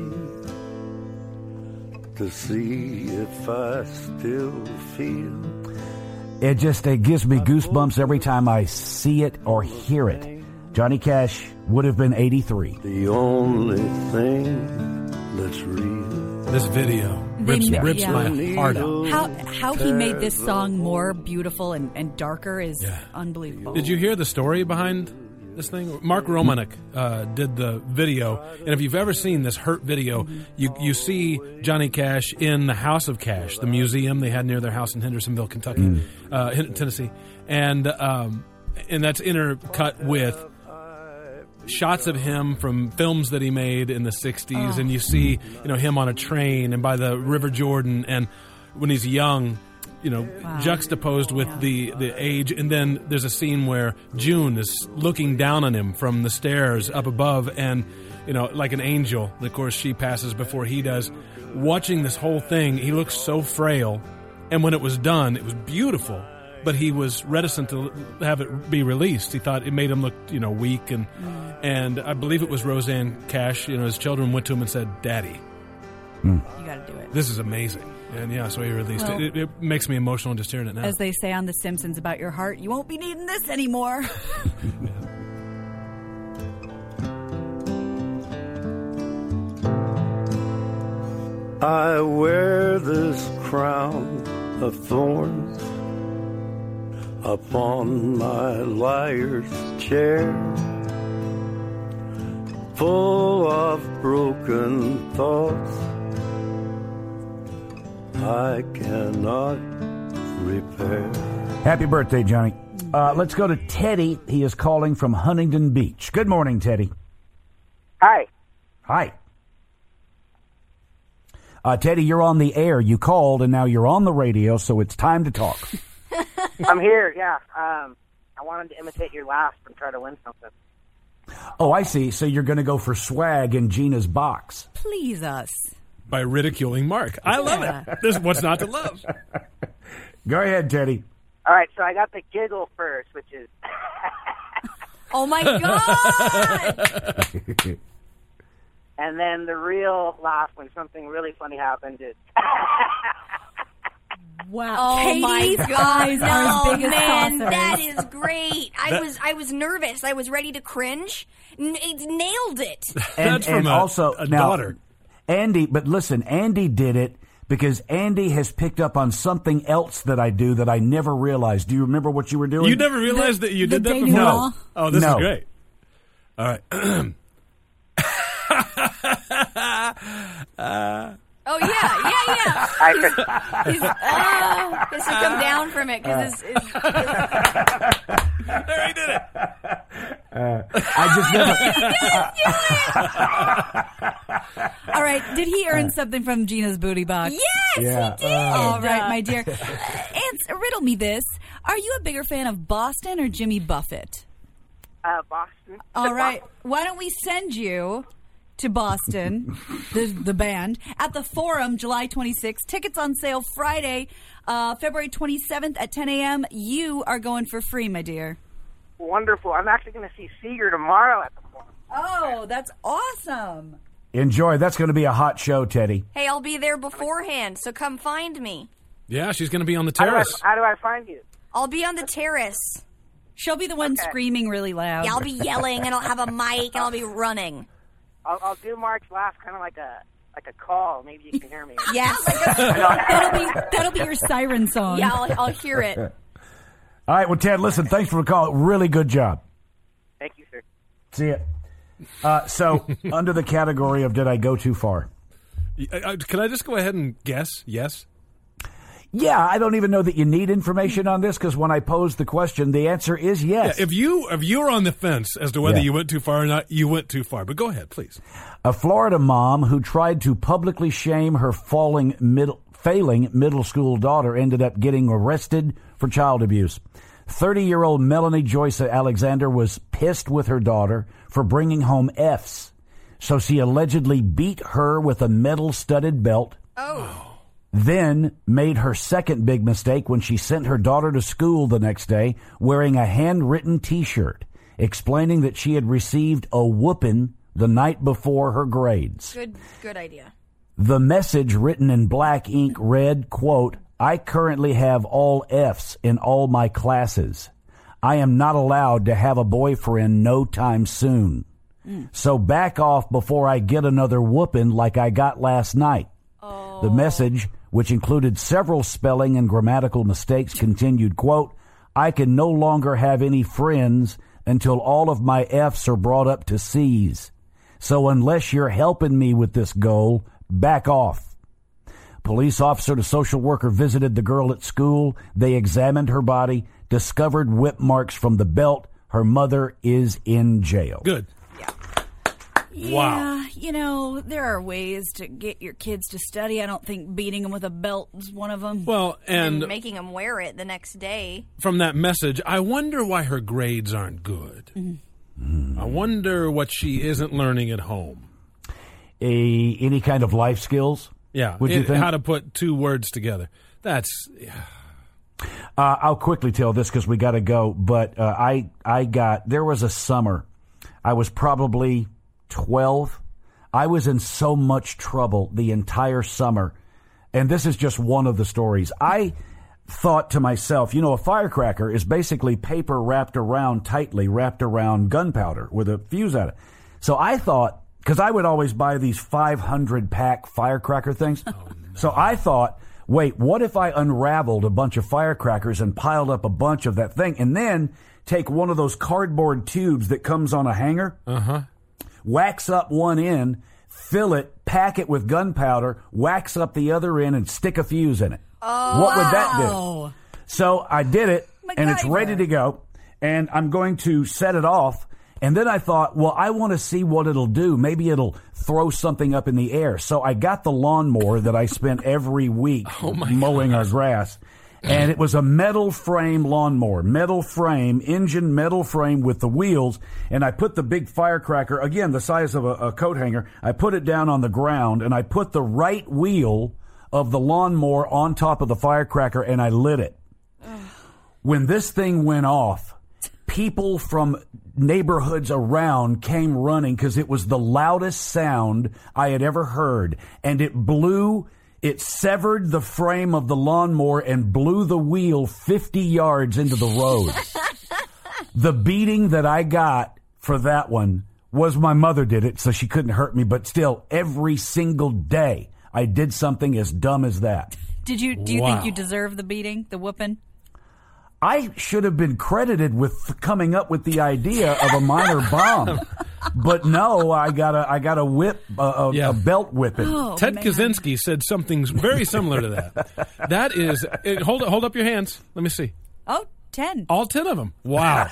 to see if I still feel. It gives me goosebumps every time I see it or hear it. Johnny Cash would have been 83. The only thing that's real. This video rips my heart out. How he made this song more beautiful and darker is unbelievable. Did you hear the story behind this thing? Mark Romanek did the video, and if you've ever seen this Hurt video, you see Johnny Cash in the House of Cash, the museum they had near their house in Hendersonville, Kentucky, Tennessee, and that's intercut with shots of him from films that he made in the 60s, and you see him on a train and by the River Jordan, and when he's young, juxtaposed with the age. And then there's a scene where June is looking down on him from the stairs up above, and like an angel. Of course, she passes before he does. Watching this whole thing, he looks so frail, and when it was done, it was beautiful. But he was reticent to have it be released. He thought it made him look, weak, and I believe it was Rosanne Cash. His children went to him and said, "Daddy, you got to do it. This is amazing." And so he released it. It makes me emotional just hearing it now. As they say on The Simpsons about your heart, you won't be needing this anymore. I wear this crown of thorns upon my liar's chair, full of broken thoughts I cannot repair. Happy birthday, Johnny. Let's go to Teddy. He is calling from Huntington Beach. Good morning, Teddy. Hi. Hi. Teddy, you're on the air. You called, and now you're on the radio, so it's time to talk. I'm here, yeah. I wanted to imitate your laugh and try to win something. Oh, I see. So you're going to go for swag in Gina's box. Please us. By ridiculing Mark. I love it. There's what's not to love. Go ahead, Teddy. All right, so I got the giggle first, which is... Oh, my God! And then the real laugh when something really funny happened is... Wow. Oh, Katie's my eyes are as big as man, saucers. that is great. I was nervous. I was ready to cringe. It nailed it. And also, a now, daughter. Andy, but listen, Andy did it because Andy has picked up on something else that I do that I never realized. Do you remember what you were doing? You never realized that you did that before? No. Oh, this No. is great. All right. Oh, yeah. He's has to come down from it because There, he did it. I just never... All right, did he earn something from Gina's booty box? Yes, Yeah. he did. All right, my dear. Riddle me this. Are you a bigger fan of Boston or Jimmy Buffett? Boston. All right. Why don't we send you to Boston, the band, at the Forum, July 26th. Tickets on sale Friday, February 27th at 10 a.m. You are going for free, my dear. Wonderful. I'm actually going to see Seeger tomorrow at the Forum. Oh, that's awesome. Enjoy. That's going to be a hot show, Teddy. Hey, I'll be there beforehand, so come find me. Yeah, she's going to be on the terrace. How do I find you? I'll be on the terrace. She'll be the one screaming really loud. Yeah, I'll be yelling, and I'll have a mic, and I'll be running. I'll do Mark's laugh kind of like a call. Maybe you can hear me. Yes. That'll be your siren song. Yeah, I'll hear it. All right, well, Ted, listen, thanks for the call. Really good job. Thank you, sir. See ya. So, under the category of did I go too far? Can I just go ahead and guess? Yes? Yeah, I don't even know that you need information on this because when I posed the question, the answer is yes. Yeah, if you're on the fence as to whether you went too far or not, you went too far. But go ahead, please. A Florida mom who tried to publicly shame her failing middle school daughter ended up getting arrested for child abuse. 30-year-old Melanie Joyce Alexander was pissed with her daughter for bringing home Fs. So she allegedly beat her with a metal-studded belt. Oh. Then made her second big mistake when she sent her daughter to school the next day wearing a handwritten T-shirt explaining that she had received a whooping the night before her grades. Good idea. The message written in black ink read, quote, "I currently have all Fs in all my classes. I am not allowed to have a boyfriend no time soon. So back off before I get another whooping like I got last night." The message, which included several spelling and grammatical mistakes, continued, quote, "I can no longer have any friends until all of my Fs are brought up to Cs. So unless you're helping me with this goal, back off." Police officer and a social worker visited the girl at school. They examined her body, discovered whip marks from the belt. Her mother is in jail. Good. Yeah, you know, there are ways to get your kids to study. I don't think beating them with a belt is one of them. Well, and making them wear it the next day. From that message, I wonder why her grades aren't good. I wonder what she isn't learning at home. Any kind of life skills? Yeah, Would you think? How to put two words together. That's... I'll quickly tell this because we got to go, but there was a summer. I was probably 12. I was in so much trouble the entire summer, and this is just one of the stories. I thought to myself, you know, a firecracker is basically paper tightly wrapped around gunpowder with a fuse at it. So I thought, because I would always buy these 500-pack firecracker things, so I thought, wait, what if I unraveled a bunch of firecrackers and piled up a bunch of that thing, and then take one of those cardboard tubes that comes on a hanger, wax up one end, fill it, pack it with gunpowder, wax up the other end, and stick a fuse in it. What would that do? So I did it, and it's ready to go, and I'm going to set it off. And then I thought, well, I want to see what it'll do. Maybe it'll throw something up in the air. So I got the lawnmower that I spent every week mowing our grass. And it was a metal frame lawnmower, engine metal frame with the wheels. And I put the big firecracker, again, the size of a coat hanger. I put it down on the ground, and I put the right wheel of the lawnmower on top of the firecracker, and I lit it. When this thing went off, people from neighborhoods around came running because it was the loudest sound I had ever heard. And it severed the frame of the lawnmower and blew the wheel 50 yards into the road. The beating that I got for that one was my mother did it, so she couldn't hurt me. But still, every single day, I did something as dumb as that. Do you think you deserve the beating, the whooping? I should have been credited with coming up with the idea of a minor bomb, but no, I got a whip, a belt whipping. Ted Kaczynski said something very similar to that. That is, hold up your hands. Let me see. Oh, 10. All 10 of them. Wow.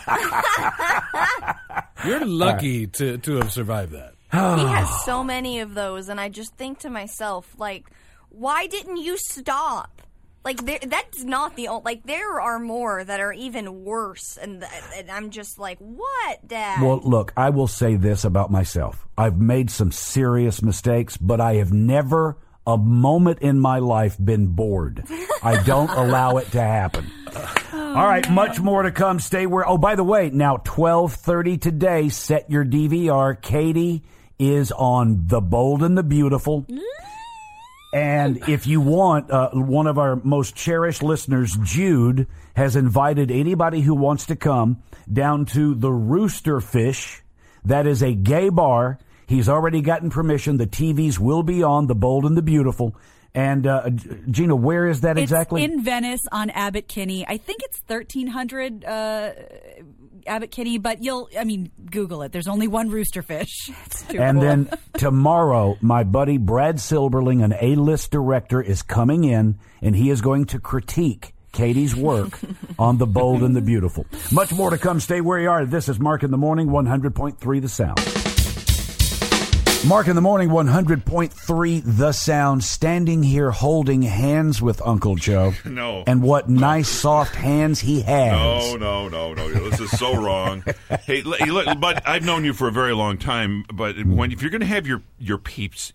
You're lucky to have survived that. He has so many of those, and I just think to myself, like, why didn't you stop? Like, that's not the only... Like, there are more that are even worse, and I'm just like, what, Dad? Well, look, I will say this about myself. I've made some serious mistakes, but I have never a moment in my life been bored. I don't allow it to happen. All right, much more to come. Stay where... Oh, by the way, now 12:30 today, set your DVR. Katie is on The Bold and the Beautiful. And if you want, one of our most cherished listeners, Jude, has invited anybody who wants to come down to the Rooster Fish. That is a gay bar. He's already gotten permission. The TVs will be on, The Bold and the Beautiful. And, Gina, where is that exactly? It's in Venice on Abbot Kinney. I think it's 1300 Abbot Kinney, but Google it. There's only one Rooster Fish. It's too and cool. Then tomorrow, my buddy Brad Silberling, an A-list director, is coming in, and he is going to critique Katie's work on The Bold and the Beautiful. Much more to come. Stay where you are. This is Mark in the Morning, 100.3 The Sound. Mark in the Morning, 100.3 The Sound, standing here holding hands with Uncle Joe. No. And what nice, soft hands he has. No. This is so wrong. Hey, look, but I've known you for a very long time, but if you're going to have your peeps eat,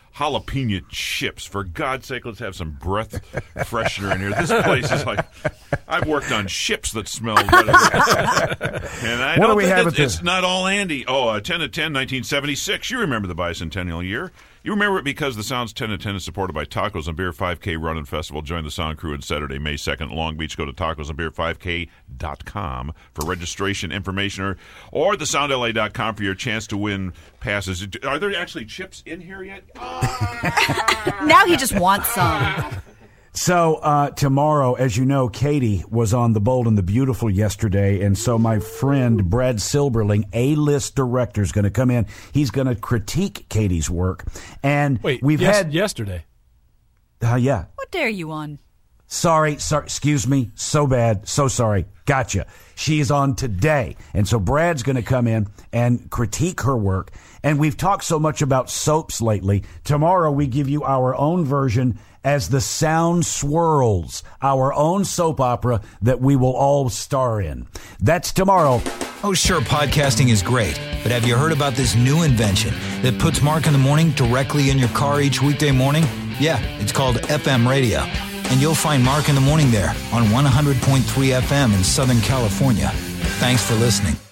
jalapeno chips. For God's sake, let's have some breath freshener in here. This place is like, I've worked on ships that smell better. And I don't think it's not all Andy. Oh, 10/10, 1976. You remember the bicentennial year. You remember it because the Sounds 10/10 is supported by Tacos and Beer 5K Run and Festival. Join the Sound crew on Saturday, May 2nd in Long Beach. Go to tacosandbeer5k.com for registration information or thesoundla.com for your chance to win passes. Are there actually chips in here yet? Now he just wants some. So tomorrow, as you know, Katie was on The Bold and the Beautiful yesterday, and so my friend Brad Silberling, A-list director, is going to come in. He's going to critique Katie's work. And we've had yesterday. Yeah. What day are you on? Sorry, excuse me. So bad. So sorry. Gotcha. She's on today. And so Brad's going to come in and critique her work. And we've talked so much about soaps lately. Tomorrow we give you our own version as The Sound Swirls, our own soap opera that we will all star in. That's tomorrow. Oh, sure, podcasting is great, but have you heard about this new invention that puts Mark in the Morning directly in your car each weekday morning? Yeah, it's called FM radio. And you'll find Mark in the Morning there on 100.3 FM in Southern California. Thanks for listening.